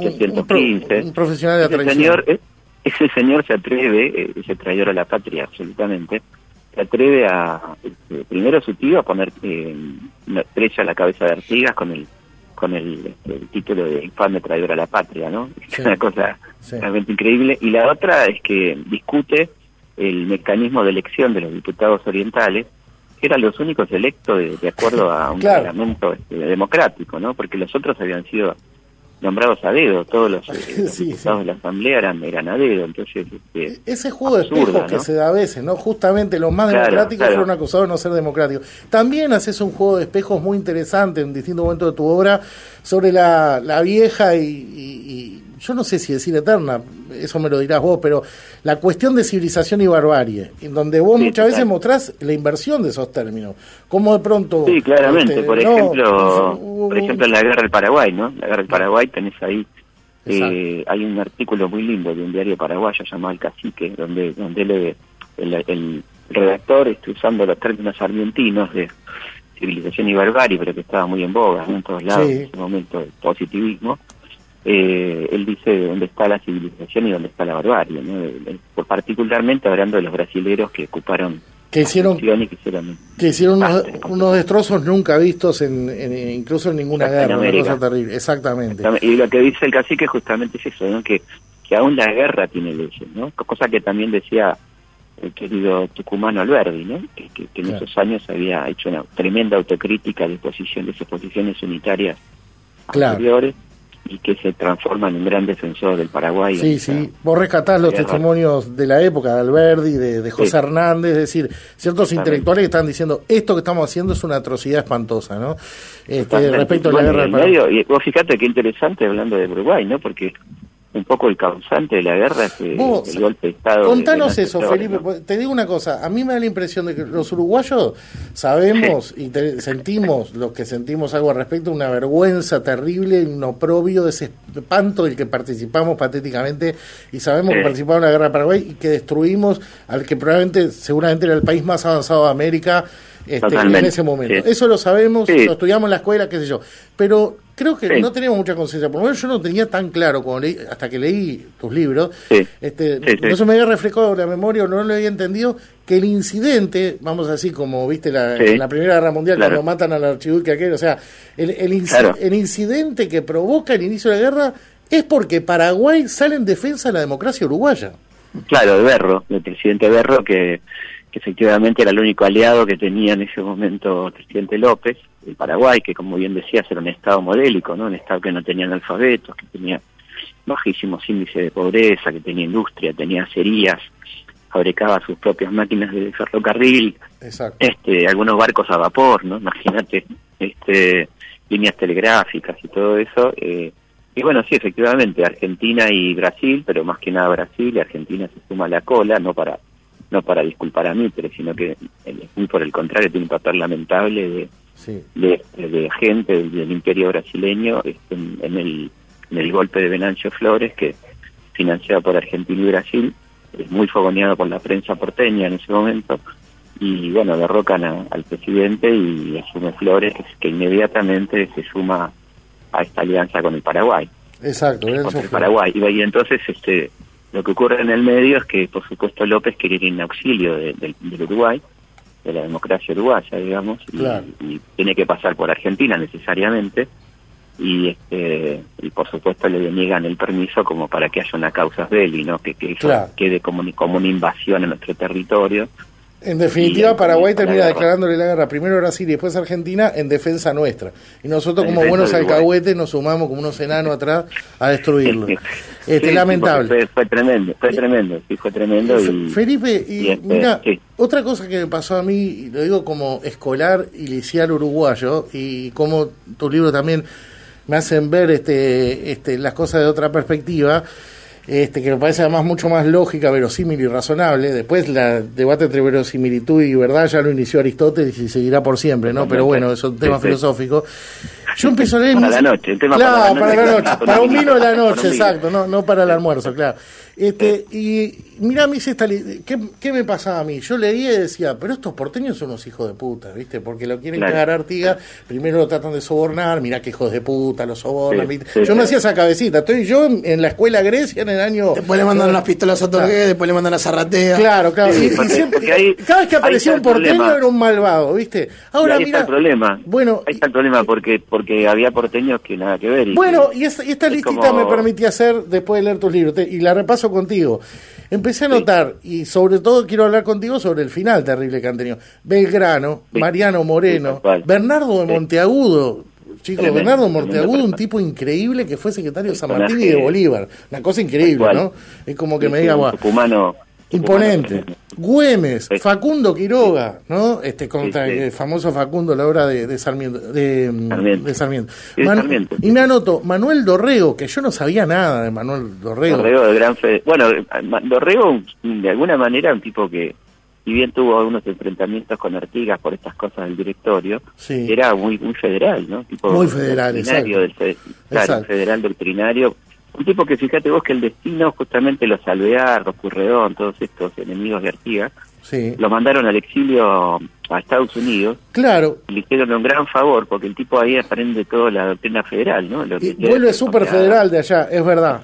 Un profesional de la tradición. Ese señor se atreve, ese traidor a la patria, absolutamente, se atreve a, primero su tío, a poner una estrella a la cabeza de Artigas con el título de infame traidor a la patria, ¿no? Es una cosa realmente increíble. Y la otra es que discute el mecanismo de elección de los diputados orientales, que eran los únicos electos de acuerdo a un reglamento democrático, ¿no? Porque los otros habían sido nombrados a dedo, todos los diputados de la asamblea eran a dedo, entonces ese juego de espejos que se da a veces, ¿no? Justamente los más democráticos fueron acusados de no ser democráticos. También haces un juego de espejos muy interesante en distintos momentos de tu obra sobre la vieja y yo no sé si decir eterna, eso me lo dirás vos, pero la cuestión de civilización y barbarie, en donde vos muchas veces mostrás la inversión de esos términos, como de pronto... Sí, claramente, por ejemplo, en la Guerra del Paraguay, ¿no? La Guerra del Paraguay tenés ahí, hay un artículo muy lindo de un diario paraguayo llamado El Cacique, donde el redactor está usando los términos argentinos de civilización y barbarie, pero que estaba muy en boga, ¿no? En todos lados, en ese momento, el positivismo. Él dice dónde está la civilización y dónde está la barbarie, ¿no? Particularmente hablando de los brasileros que ocuparon que hicieron unos destrozos nunca vistos incluso en ninguna guerra, una cosa terrible, exactamente. Y lo que dice el Cacique justamente es eso, ¿no? Que aún la guerra tiene leyes, ¿no? Cosa que también decía el querido tucumano Alberdi, ¿no? Que en esos años había hecho una tremenda autocrítica de sus posiciones unitarias anteriores. y que se transforma en un gran defensor del Paraguay. Sí. Vos rescatás los testimonios de la época de Alberdi, de José Hernández, es decir, ciertos intelectuales que están diciendo esto que estamos haciendo es una atrocidad espantosa, ¿no? Respecto a la guerra del Paraguay. Y vos fíjate qué interesante hablando de Uruguay, ¿no? Porque un poco el causante de la guerra es el golpe de Estado. Contanos eso, Felipe. ¿No? Te digo una cosa, a mí me da la impresión de que los uruguayos sabemos y sentimos, los que sentimos algo al respecto, una vergüenza terrible, un oprobio, de ese espanto del que participamos patéticamente y sabemos que participamos en la guerra de Paraguay y que destruimos al que seguramente era el país más avanzado de América en ese momento. Eso lo sabemos, lo estudiamos en la escuela, qué sé yo. Pero creo que no tenemos mucha conciencia. Por lo menos yo no tenía tan claro hasta que leí tus libros. No se me había refrescado la memoria o no lo había entendido que el incidente, vamos a decir como viste en la Primera Guerra Mundial cuando matan al archiduque aquel, o sea, el incidente que provoca el inicio de la guerra es porque Paraguay sale en defensa de la democracia uruguaya. Claro, de Berro, del presidente Berro, que efectivamente era el único aliado que tenía en ese momento el presidente López, el Paraguay, que como bien decías era un estado modélico, ¿no? Un estado que no tenía analfabetos, que tenía bajísimos índices de pobreza, que tenía industria, tenía acerías, fabricaba sus propias máquinas de ferrocarril, algunos barcos a vapor, ¿no? Imagínate, líneas telegráficas y todo eso. Y bueno, sí, efectivamente, Argentina y Brasil, pero más que nada Brasil, y Argentina se suma a la cola, no para disculpar a Mitre, sino que muy por el contrario tiene un papel lamentable de gente del imperio brasileño en el golpe de Venancio Flores, que financiado por Argentina y Brasil, es muy fogoneado por la prensa porteña en ese momento, y bueno, derrocan al presidente y asume Flores, que inmediatamente se suma a esta alianza con el Paraguay. Exacto, con el Paraguay. Y entonces lo que ocurre en el medio es que, por supuesto, López quiere ir en auxilio del Uruguay, de la democracia uruguaya, digamos, y tiene que pasar por Argentina necesariamente, y por supuesto le deniegan el permiso como para que haya una causa belli, ¿no? Que eso quede como una invasión en nuestro territorio. En definitiva, Paraguay termina declarándole la guerra primero a Brasil y después a Argentina en defensa nuestra. Y nosotros, como buenos alcahuetes, nos sumamos como unos enanos atrás a destruirlo. Lamentable. Fue tremendo. Felipe, mira, otra cosa que me pasó a mí, y lo digo como escolar y licial uruguayo, y como tu libro también me hacen ver las cosas de otra perspectiva, que me parece además mucho más lógica, verosímil y razonable. Después el debate entre verosimilitud y verdad ya lo inició Aristóteles y seguirá por siempre, ¿no? Pero bueno, eso es un tema filosófico. Yo empiezo a leer... Para la noche, para la noche, para un vino de la noche, exacto, no para el almuerzo, claro. Y mirá, me dice ¿qué me pasaba a mí? Yo leía y decía, pero estos porteños son unos hijos de puta, ¿viste? Porque lo quieren cagar a Artigas, primero lo tratan de sobornar, mirá que hijos de puta, lo sobornan, yo me hacía esa cabecita, estoy yo en la escuela Grecia en el año... Después le mandan unas pistolas a Torqué, después le mandan a Zarratea. Claro. Y siempre, cada vez que aparecía un porteño era un malvado, ¿viste? Ahora ahí está el problema. Bueno, ahí está el problema porque había porteños que nada que ver. Y esta listita me permitía hacer después de leer tus libros, y la repaso contigo. Empecé a notar, y sobre todo quiero hablar contigo sobre el final terrible que han tenido. Belgrano, Mariano Moreno, Bernardo de Monteagudo. Chicos, Bernardo Monteagudo, un tipo increíble que fue secretario de San Martín y de Bolívar. Una cosa increíble, ¿no? Es como que me diga, imponente. Güemes, Facundo Quiroga, ¿no? El famoso Facundo, la obra de Sarmiento. De Sarmiento. Y me anoto, Manuel Dorrego, que yo no sabía nada de Manuel Dorrego. Dorrego de gran fe. Bueno, Dorrego, de alguna manera, un tipo que, si bien tuvo algunos enfrentamientos con Artigas por estas cosas del directorio, era muy federal, ¿no? Tipo muy federal, exacto. Federal doctrinario. Un tipo que, fíjate vos, que el destino, justamente los Alvear, los Purredón, todos estos enemigos de Artigas, lo mandaron al exilio a Estados Unidos. Claro. Y le hicieron un gran favor, porque el tipo ahí aprende toda la doctrina federal, ¿no? Vuelve súper federal de allá, es verdad.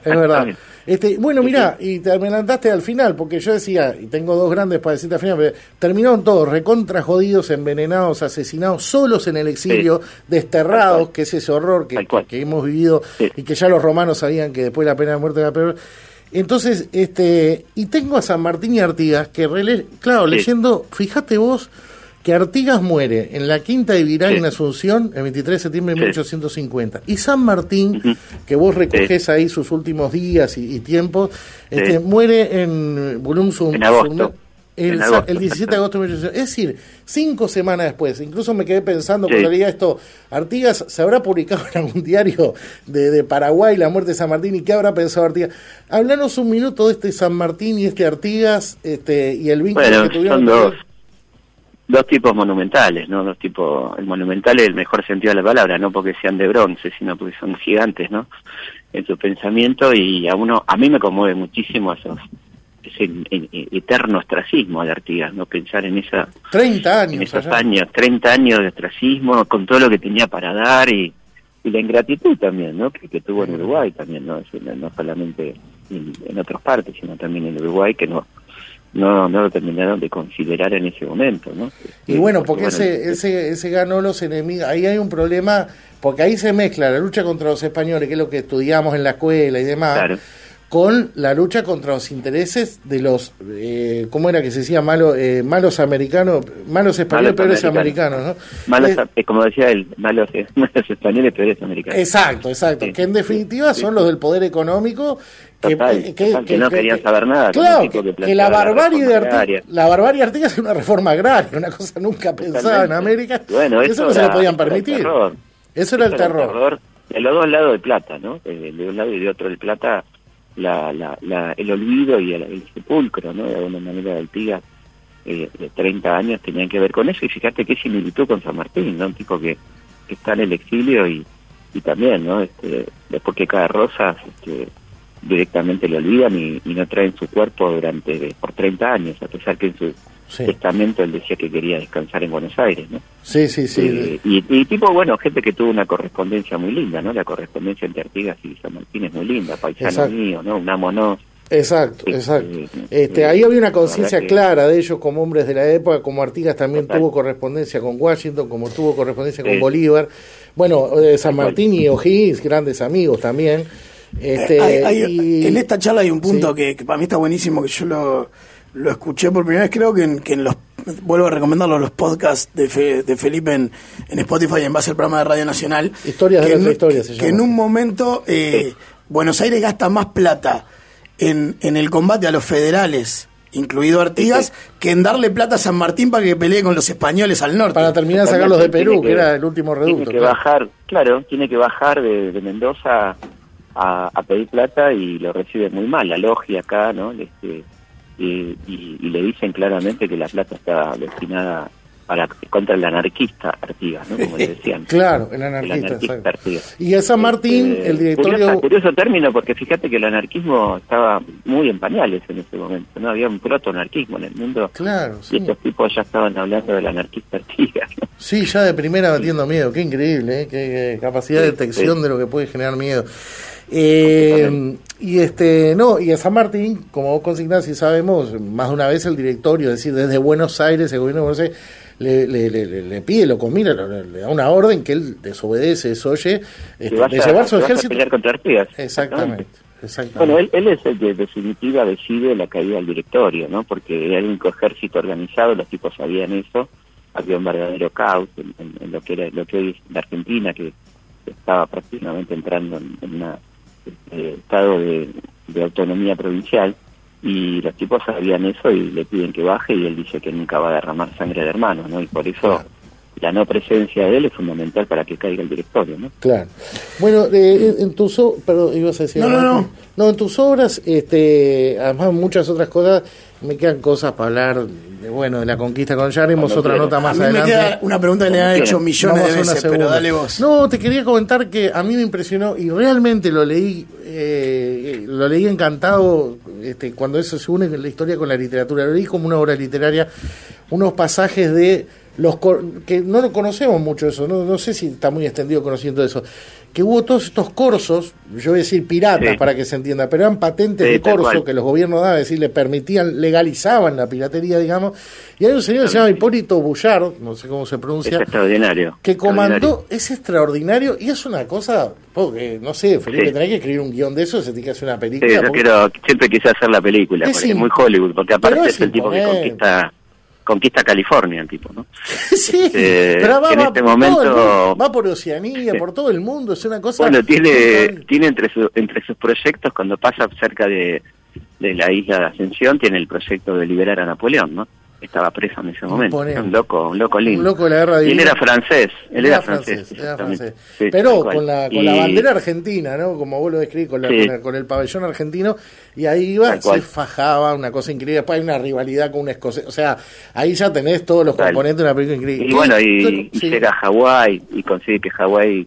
Bueno, mirá, y te adelantaste al final, porque yo decía, y tengo dos grandes para decirte al final, pero terminaron todos recontra jodidos, envenenados, asesinados, solos en el exilio, desterrados, que es ese horror que hemos vivido y que ya los romanos sabían que después la pena de muerte era peor. Entonces, y tengo a San Martín y Artigas, que leyendo, fíjate vos, que Artigas muere en la Quinta de Virán Sí. en Asunción el 23 de septiembre de Sí. 1850. Y San Martín, Ujú. que vos recogés Sí. ahí sus últimos días y tiempos, Sí. muere en Bulumsum. En agosto. En agosto, El 17 de agosto de 1800. Es decir, 5 semanas después. Incluso me quedé pensando, Sí. cuando leía esto, Artigas se habrá publicado en algún diario de Paraguay la muerte de San Martín, y qué habrá pensado Artigas. Hablanos un minuto de este San Martín y este Artigas, y el vínculo Bueno, que tuvieron. son dos tipos monumentales, ¿no? Dos tipos, el monumental es el mejor sentido de la palabra, no porque sean de bronce, sino porque son gigantes, ¿no? En su pensamiento, y a mí me conmueve muchísimo ese eterno ostracismo de Artigas, ¿no? Pensar en 30 años. en esos allá. años, 30 años de ostracismo, con todo lo que tenía para dar, y la ingratitud también, ¿no? Que tuvo en Uruguay también, ¿no? No solamente en otras partes, sino también en Uruguay, que no lo terminaron de considerar en ese momento, ¿no? Y bueno, porque ese ganó los enemigos. Ahí hay un problema, porque ahí se mezcla la lucha contra los españoles, que es lo que estudiamos en la escuela y demás, Claro. con la lucha contra los intereses de los, ¿cómo era que se decía? Malos americanos, malos españoles, peores americanos, ¿no? Malos, como decía él, malos españoles, peores americanos. Exacto, Sí. que en definitiva son los del poder económico, Total, que no querían saber nada. Claro, como el tipo que la planteaba barbarie de reforma Artigas, agraria. la barbarie de Artigas es una reforma agraria, una cosa nunca pensada en América. Bueno, eso no se lo podían era el permitir. terror. Eso era el terror. De los dos lados de Plata, ¿no? De un lado y de otro del Plata, el olvido y el sepulcro, ¿no? De alguna manera de Artigas, de 30 años tenían que ver con eso. Y fíjate qué similitud con San Martín, ¿no? Un tipo que está en el exilio y también, ¿no? Después que cae Rosas, directamente le olvidan y no traen su cuerpo por 30 años, a pesar que en su testamento él decía que quería descansar en Buenos Aires, ¿no? Sí. Y tipo, bueno, gente que tuvo una correspondencia muy linda, ¿no? La correspondencia entre Artigas y San Martín es muy linda, paisano Exacto. mío, ¿no? Unámonos. Exacto. Ahí había una conciencia que- clara de ellos como hombres de la época, como Artigas también Total. tuvo correspondencia con Washington, como tuvo correspondencia con Sí. Bolívar. Bueno, San Martín y O'Higgins, grandes amigos también. En esta charla hay un punto Sí. que para mí está buenísimo, que yo lo escuché por primera vez, creo que en los, vuelvo a recomendarlo, los podcasts de Felipe en Spotify en base al programa de Radio Nacional. Historias de que nuestra historia se Que llama. en un momento Buenos Aires gasta más plata en el combate a los federales, incluido Artigas, que en darle plata a San Martín para que pelee con los españoles al norte. Para terminar de sacarlos de Perú, que era el último reducto. Tiene que bajar de Mendoza a pedir plata y lo recibe muy mal, la logia acá, ¿no? Y le dicen claramente que la plata está destinada contra el anarquista Artigas, ¿no? Como le decían. Claro, el anarquista, exacto. Artigas. Y a San Martín, el directorio... Curioso término, porque fíjate que el anarquismo estaba muy en pañales en ese momento, ¿no? Había un proto-anarquismo en el mundo. Claro, sí. Y estos tipos ya estaban hablando del anarquista Artigas, ¿no? Sí, ya de primera metiendo miedo, qué increíble, qué capacidad de detección de lo que puede generar miedo. Y a San Martín, como vos consignás y sabemos, más de una vez el directorio, es decir, desde Buenos Aires, el gobierno de Buenos Aires, le pide, lo conmina, le da una orden que él desobedece, desoye, de llevar su ejército. A pelear contra Artigas. Exactamente. Bueno, él es el que en definitiva decide la caída del directorio, ¿no? Porque era el único ejército organizado, los tipos sabían eso, había un verdadero caos en lo que hoy es la Argentina, que estaba prácticamente entrando en un estado de autonomía provincial, y los tipos sabían eso y le piden que baje, y él dice que nunca va a derramar sangre de hermanos, ¿no? Y por eso la no presencia de él es fundamental para que caiga el directorio, ¿no? Claro. Bueno, en tus perdón, ibas a decir. No, en tus obras, además muchas otras cosas, me quedan cosas para hablar de la conquista con ya haremos otra nota más a mí adelante. me queda una pregunta que le han hecho millones de veces, pero dale vos. No, te quería comentar que a mí me impresionó y realmente lo leí encantado, cuando eso se une la historia con la literatura, lo leí como una obra literaria, unos pasajes de que no lo conocemos mucho eso, no sé si está muy extendido conociendo eso, que hubo todos estos corsos, yo voy a decir piratas para que se entienda, pero eran patentes de corso que los gobiernos daban, es decir, le permitían, legalizaban la piratería, digamos, y hay un señor que se llama Hipólito Bullard, no sé cómo se pronuncia, es extraordinario, que comandó, es extraordinario, y es una cosa, porque, no sé, Felipe, tenés que escribir un guión de eso, se tiene que hacer una película. Sí, siempre quise hacer la película, porque es muy Hollywood, porque aparte es el tipo que conquista California el tipo, ¿no? Sí, pero en este momento va por Oceanía, por todo el mundo, es una cosa... Bueno, tiene entre sus proyectos, cuando pasa cerca de la isla de Ascensión, tiene el proyecto de liberar a Napoleón, ¿no? Estaba preso en ese momento. Un loco lindo. Un loco de la guerra y él era francés. Era francés. Sí, pero con la bandera argentina, ¿no? Como vos lo describís, con el pabellón argentino, y ahí iba, se fajaba, una cosa increíble. Después hay una rivalidad con un escocés. O sea, ahí ya tenés todos los componentes de una película increíble. Y bueno, y llega a Hawái y consigue que Hawái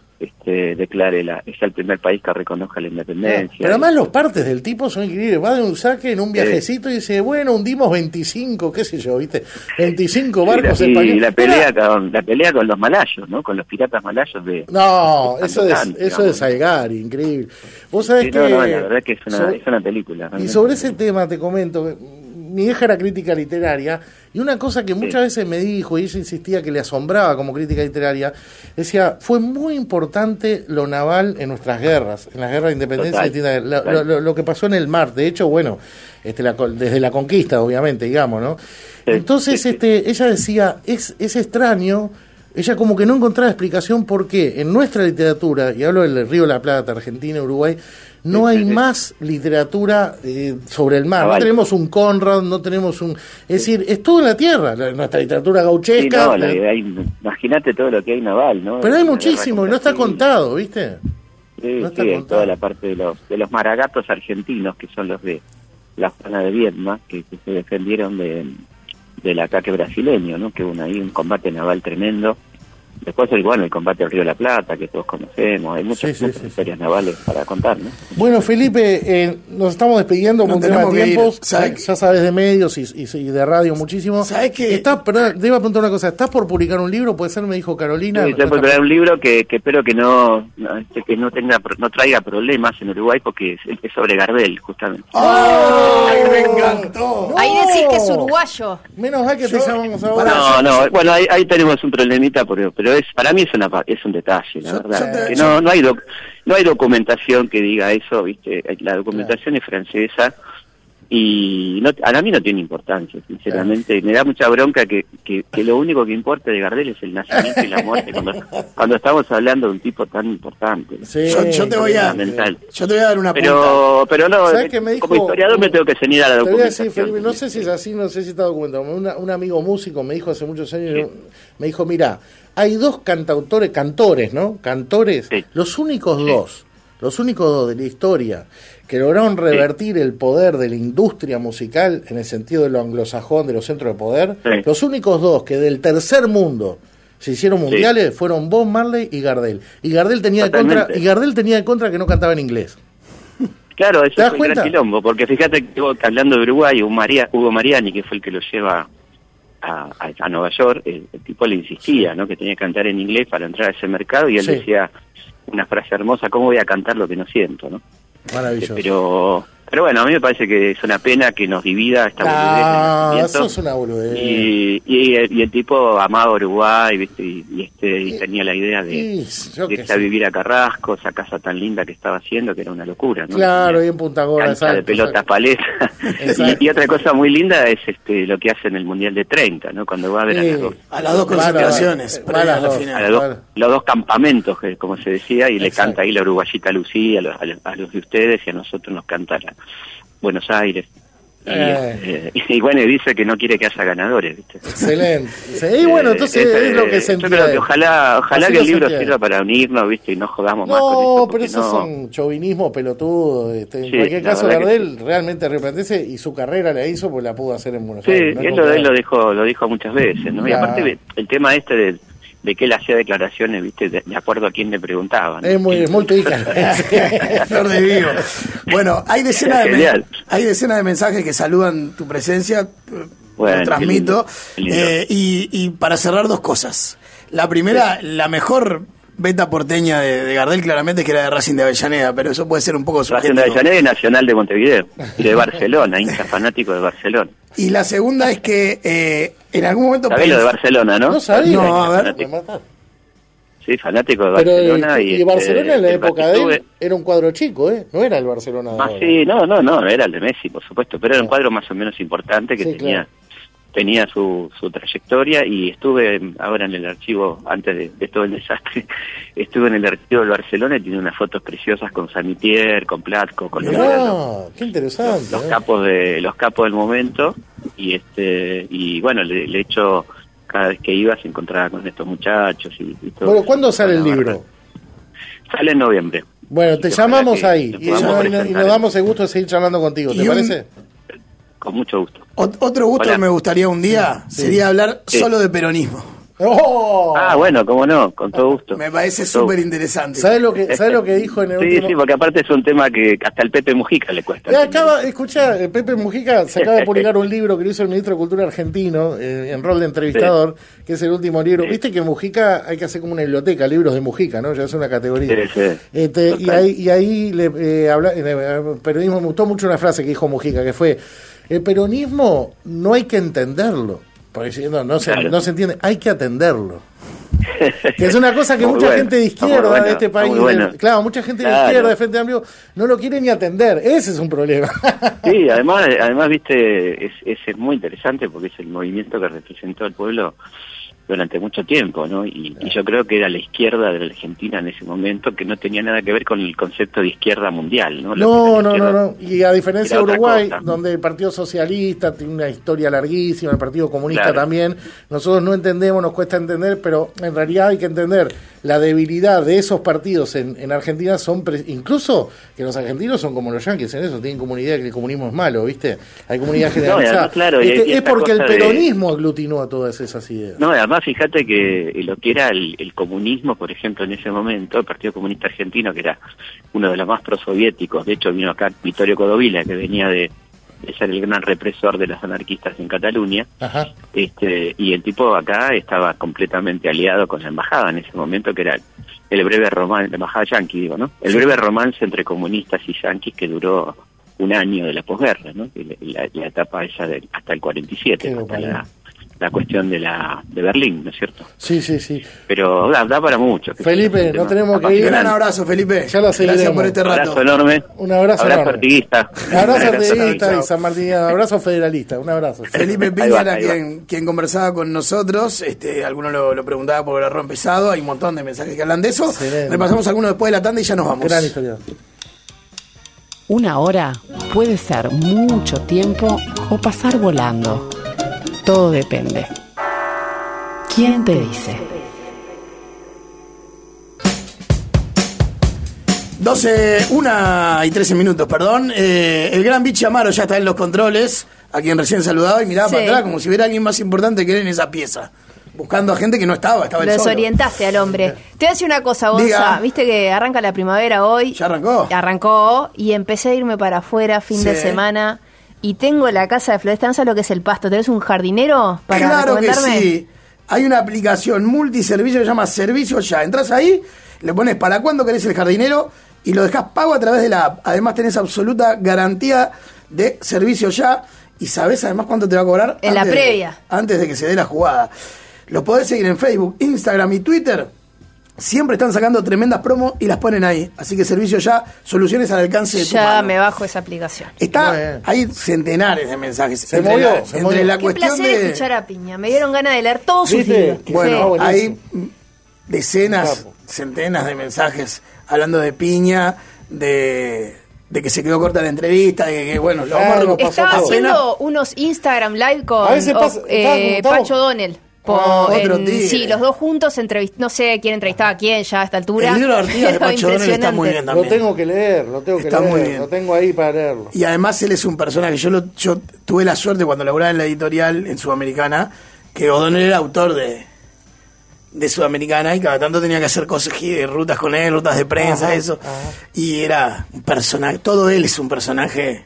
declare es el primer país que reconozca la independencia. Pero además los partes del tipo son increíbles. Va de un saque en un viajecito y dice, bueno, hundimos 25, qué sé yo, ¿viste? 25 barcos españoles. Y la pelea con los malayos, ¿no? Con los piratas malayos de... No, eso de Salgari, increíble. Vos sabés que... No, la verdad que es una película. Realmente. Y sobre ese tema te comento, mi hija era crítica literaria, y una cosa que muchas veces me dijo, y ella insistía que le asombraba como crítica literaria, decía, fue muy importante lo naval en nuestras guerras, en las guerras de independencia, lo que pasó en el mar. De hecho, bueno, desde la conquista, obviamente, digamos, ¿no? Entonces, ella decía, es extraño, ella como que no encontraba explicación por qué en nuestra literatura, y hablo del Río de la Plata, Argentina, Uruguay, no hay más literatura sobre el mar. No tenemos un Conrad, no tenemos un... Es decir, es todo en la tierra, nuestra literatura gauchesca. Imagínate todo lo que hay naval, ¿no? Pero hay muchísimo y no está contado, ¿viste? Sí, hay toda la parte de los maragatos argentinos, que son los de la zona de Viedma, que se defendieron del ataque brasileño, ¿no? Que hubo ahí un combate naval tremendo. Después el combate al Río de la Plata, que todos conocemos, hay muchas historias navales para contar, ¿no? Bueno, Felipe, nos estamos despidiendo con un tema de tiempos, ya sabes de medios y de radio muchísimo. ¿Sabes qué? Perdón, te iba a preguntar una cosa, ¿estás por publicar un libro? ¿Puede ser? Me dijo Carolina. Sí, estoy por publicar un libro que espero que no traiga problemas en Uruguay, porque es sobre Gardel, justamente. ¡Ay, me encantó! Ahí decís que es uruguayo. Menos mal que te llamamos ahora. No, bueno, ahí tenemos un problemita, pero para mí es un detalle, la verdad. Que no hay documentación que diga eso, ¿viste? La documentación es francesa y a mí no tiene importancia, sinceramente. Me da mucha bronca que lo único que importa de Gardel es el nacimiento y la muerte cuando estamos hablando de un tipo tan importante. Sí, yo te voy a dar una punta. Pero no, como historiador me tengo que ceñir a la documentación. Decir, Felipe, no sé si es así, no sé si está documentado. Un amigo músico me dijo hace muchos años, me dijo, mira, hay dos cantores, ¿no? Cantores, los únicos dos de la historia que lograron revertir el poder de la industria musical en el sentido de lo anglosajón, de los centros de poder. Los únicos dos que del tercer mundo se hicieron mundiales fueron Bob Marley y Gardel. Y Gardel tenía de contra que no cantaba en inglés. Claro, eso es un gran quilombo, porque fíjate que hablando de Uruguay, Hugo Mariani, que fue el que lo lleva a Nueva York, el tipo le insistía, ¿no? Que tenía que cantar en inglés para entrar a ese mercado, y él decía una frase hermosa: ¿cómo voy a cantar lo que no siento, no? Maravilloso. Pero bueno, a mí me parece que es una pena que nos divida esta boludez. Eso es una boludez. Y el tipo amaba Uruguay, ¿viste? Y tenía la idea de irse a vivir a Carrasco, esa casa tan linda que estaba haciendo, que era una locura, ¿no? Claro, y en Punta Gorda. Cancha de pelotas paletas. Y otra cosa muy linda es lo que hace en el Mundial de 30, ¿no? Cuando va a ver a las dos concentraciones, los dos campamentos, como se decía, y le canta ahí la uruguayita Lucía, a los de ustedes, y a nosotros nos canta Buenos Aires. Y bueno, dice que no quiere que haya ganadores, ¿viste? Excelente. Y bueno, entonces es lo que sentía. Yo creo que ojalá que el libro sirva para unirnos, ¿viste? Y no jodamos más con esto. No, pero eso son chauvinismo pelotudo. En cualquier caso, Gardel realmente resplandece, y su carrera la hizo porque la pudo hacer en Buenos Aires. Sí, él lo dijo muchas veces, ¿no? Y aparte el tema de que él hacía declaraciones, ¿viste? De acuerdo a quién le preguntaban. Es muy pica. Flor de vivo. Bueno, hay decenas de mensajes que saludan tu presencia. Lo transmito. Qué lindo. Y para cerrar, dos cosas. La primera, la mejor beta porteña de Gardel claramente es que era de Racing de Avellaneda, pero eso puede ser un poco subjetivo. Racing de Avellaneda y Nacional de Montevideo, y de Barcelona, hincha fanático de Barcelona. Y la segunda es que en algún momento... ¿Sabés lo de Barcelona, no? No sabía. No, a ver. Sí, fanático de Barcelona. Y Barcelona en la época de él era un cuadro chico, ¿eh? No era el Barcelona de ahora. Sí, no, era el de Messi, por supuesto, pero era un cuadro más o menos importante que tenía tenía su trayectoria, y estuve ahora en el archivo, antes de todo el desastre, estuve en el archivo del Barcelona y tiene unas fotos preciosas con Samitier, con Platko, con qué interesante. los capos del momento, y bueno, le echo, cada vez que iba se encontraba con estos muchachos y todo. Bueno, ¿cuándo sale el libro? Sale en noviembre. Bueno, te llamamos ahí y nos damos el gusto de seguir charlando contigo, ¿te parece? Con mucho gusto. Otro gusto que me gustaría un día sería hablar solo de peronismo. ¡Oh! Ah, bueno, cómo no, con todo gusto. Me parece súper interesante. ¿Sabes lo que dijo en el último? Sí, porque aparte es un tema que hasta el Pepe Mujica le cuesta. Escuchá, Pepe Mujica se acaba de publicar un libro que lo hizo el ministro de Cultura argentino, en rol de entrevistador, que es el último libro. Viste que Mujica hay que hacer como una biblioteca, libros de Mujica, ¿no? Ya es una categoría. Y ahí en el periodismo me gustó mucho una frase que dijo Mujica, que fue: el peronismo no hay que entenderlo. Porque si no se entiende, hay que atenderlo. Que es una cosa que mucha gente de izquierda de este país, mucha gente de izquierda de Frente Amplio no lo quiere ni atender. Ese es un problema. Sí, además viste, es muy interesante porque es el movimiento que representó al pueblo durante mucho tiempo, ¿no? Y yo creo que era la izquierda de la Argentina en ese momento, que no tenía nada que ver con el concepto de izquierda mundial, ¿no? No. Y a diferencia de Uruguay, donde el Partido Socialista tiene una historia larguísima, el Partido Comunista también, nosotros no entendemos, nos cuesta entender, pero en realidad hay que entender la debilidad de esos partidos en Argentina. Incluso que los argentinos son como los yanquis en eso, tienen como una idea que el comunismo es malo, ¿viste? Hay como una idea generalizada. Es porque el peronismo aglutinó a todas esas ideas. No, además fíjate que lo que era el comunismo, por ejemplo, en ese momento, el Partido Comunista Argentino, que era uno de los más prosoviéticos, de hecho vino acá Vittorio Codovilla, que venía de ser el gran represor de los anarquistas en Cataluña. Ajá. Y el tipo acá estaba completamente aliado con la embajada en ese momento, que era el breve romance, la embajada yanqui, digo, ¿no? El breve romance entre comunistas y yanquis que duró un año de la posguerra, ¿no? La etapa esa hasta el 47, hasta la cuestión de Berlín, ¿no es cierto? Sí. Pero da para mucho. Felipe, no tenemos que ir. Un gran abrazo, Felipe. Ya lo seguiremos. Gracias por este rato. Un abrazo enorme. Un abrazo enorme. Artiguista. Abrazo artiguista y San Martiniano. Abrazo federalista. Un abrazo. Felipe Piña era quien conversaba con nosotros. Alguno lo preguntaba por el error pesado. Hay un montón de mensajes que hablan de eso. Excelente. Repasamos algunos después de la tanda y ya nos vamos. Gran historia. Una hora puede ser mucho tiempo o pasar volando. Todo depende. ¿Quién te dice? 1:13, perdón. El gran Vichy Amaro ya está en los controles, a quien recién saludaba y miraba para atrás como si hubiera alguien más importante que él en esa pieza. Buscando a gente que no estaba él solo. Lo desorientaste al hombre. Te voy a decir una cosa, Gonza. Viste que arranca la primavera hoy. ¿Ya arrancó? Arrancó y empecé a irme para afuera fin de semana. Y tengo la casa de Florestanza, lo que es el pasto. ¿Tenés un jardinero para recomendarme? Que sí. Hay una aplicación multiservicio que se llama Servicio Ya. Entras ahí, le pones para cuándo querés el jardinero y lo dejás pago a través de la app. Además tenés absoluta garantía de Servicio Ya. Y sabés además cuánto te va a cobrar en la previa. Antes de que se dé la jugada. Los podés seguir en Facebook, Instagram y Twitter. Siempre están sacando tremendas promos y las ponen ahí. Así que Servicio Ya, soluciones al alcance de tu mano. Ya me bajo esa aplicación. Hay centenares de mensajes. Se movió. La Qué cuestión placer de escuchar a Piña. Me dieron ganas de leer todos sus libros. Bueno, hay decenas, centenas de mensajes hablando de Piña, de que se quedó corta la entrevista, de que bueno, lo vamos a Estaba haciendo unos Instagram live con Pacho Donel. Sí, los dos juntos no sé quién entrevistaba a quién ya a esta altura. El libro de Artigas de Pacho Donel está muy bien también. Lo tengo que leer, lo tengo ahí para leerlo. Y además él es un personaje, yo tuve la suerte cuando laburaba en la editorial en Sudamericana, que O'Donnell era autor de Sudamericana y cada tanto tenía que hacer cosas, rutas con él, rutas de prensa, y era un personaje, todo él es un personaje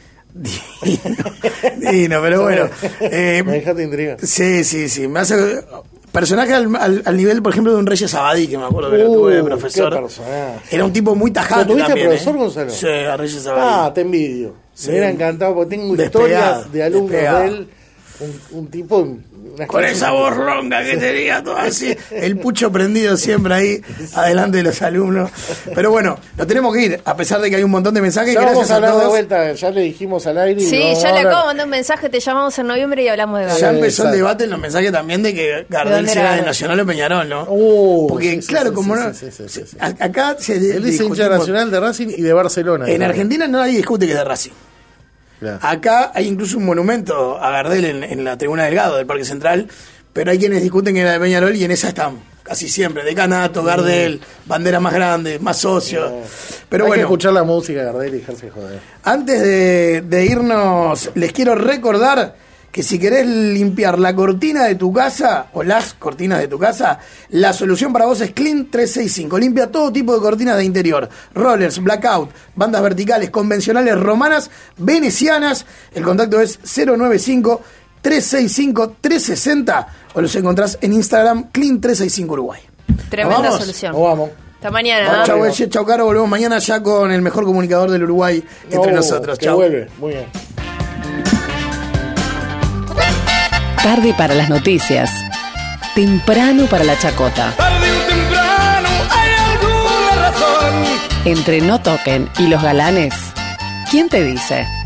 divino, pero bueno. Me dejaste intrigado. Sí. Me hace personaje al nivel, por ejemplo, de un Reyes Abadí, que me acuerdo que lo tuve de profesor. Era un tipo muy tajante. ¿Lo tuviste también, profesor, Gonzalo? Sí, a Reyes Abadí. Te envidio. Sí. Me hubiera encantado porque tengo historias de alumnos de él un tipo... Con esa voz ronca que tenía, todo así, el pucho prendido siempre ahí, adelante de los alumnos. Pero bueno, nos tenemos que ir, a pesar de que hay un montón de mensajes. Ya Gracias vamos a hablar todos. de vuelta, ya le dijimos al aire. Sí, ya le acabo de mandar un mensaje, te llamamos en noviembre y hablamos de Ya Gardel. empezó el debate en los mensajes también de que Gardel dónde sea era de Gardel? Nacional o Peñarol, ¿no? Porque sí, claro, sí, como sí, no... sí. Acá se Él dice hincha Nacional, de Racing y de Barcelona. En Argentina nadie discute que es de Racing. Claro. Acá hay incluso un monumento a Gardel en la tribuna Delgado del Parque Central, pero hay quienes discuten que era de Peñarol y en esa estamos. Casi siempre, decanato, Gardel, bandera más grande, más socio. Pero hay bueno, que escuchar la música de Gardel y dejarse joder. antes de irnos, les quiero recordar que si querés limpiar la cortina de tu casa o las cortinas de tu casa, la solución para vos es Clean 365. Limpia todo tipo de cortinas de interior, rollers, blackout, bandas verticales, convencionales, romanas, venecianas. El contacto es 095-365-360 o los encontrás en Instagram Clean 365 Uruguay. Tremenda ¿Nos solución. Nos vamos. Hasta mañana. Chau, Eche, chau, Caro. Volvemos mañana ya con el mejor comunicador del Uruguay entre nosotros. Que Chau. vuelve, muy bien. Tarde para las noticias. Temprano para la chacota. Tarde o temprano hay alguna razón. Entre No Toquen y Los Galanes, ¿quién te dice?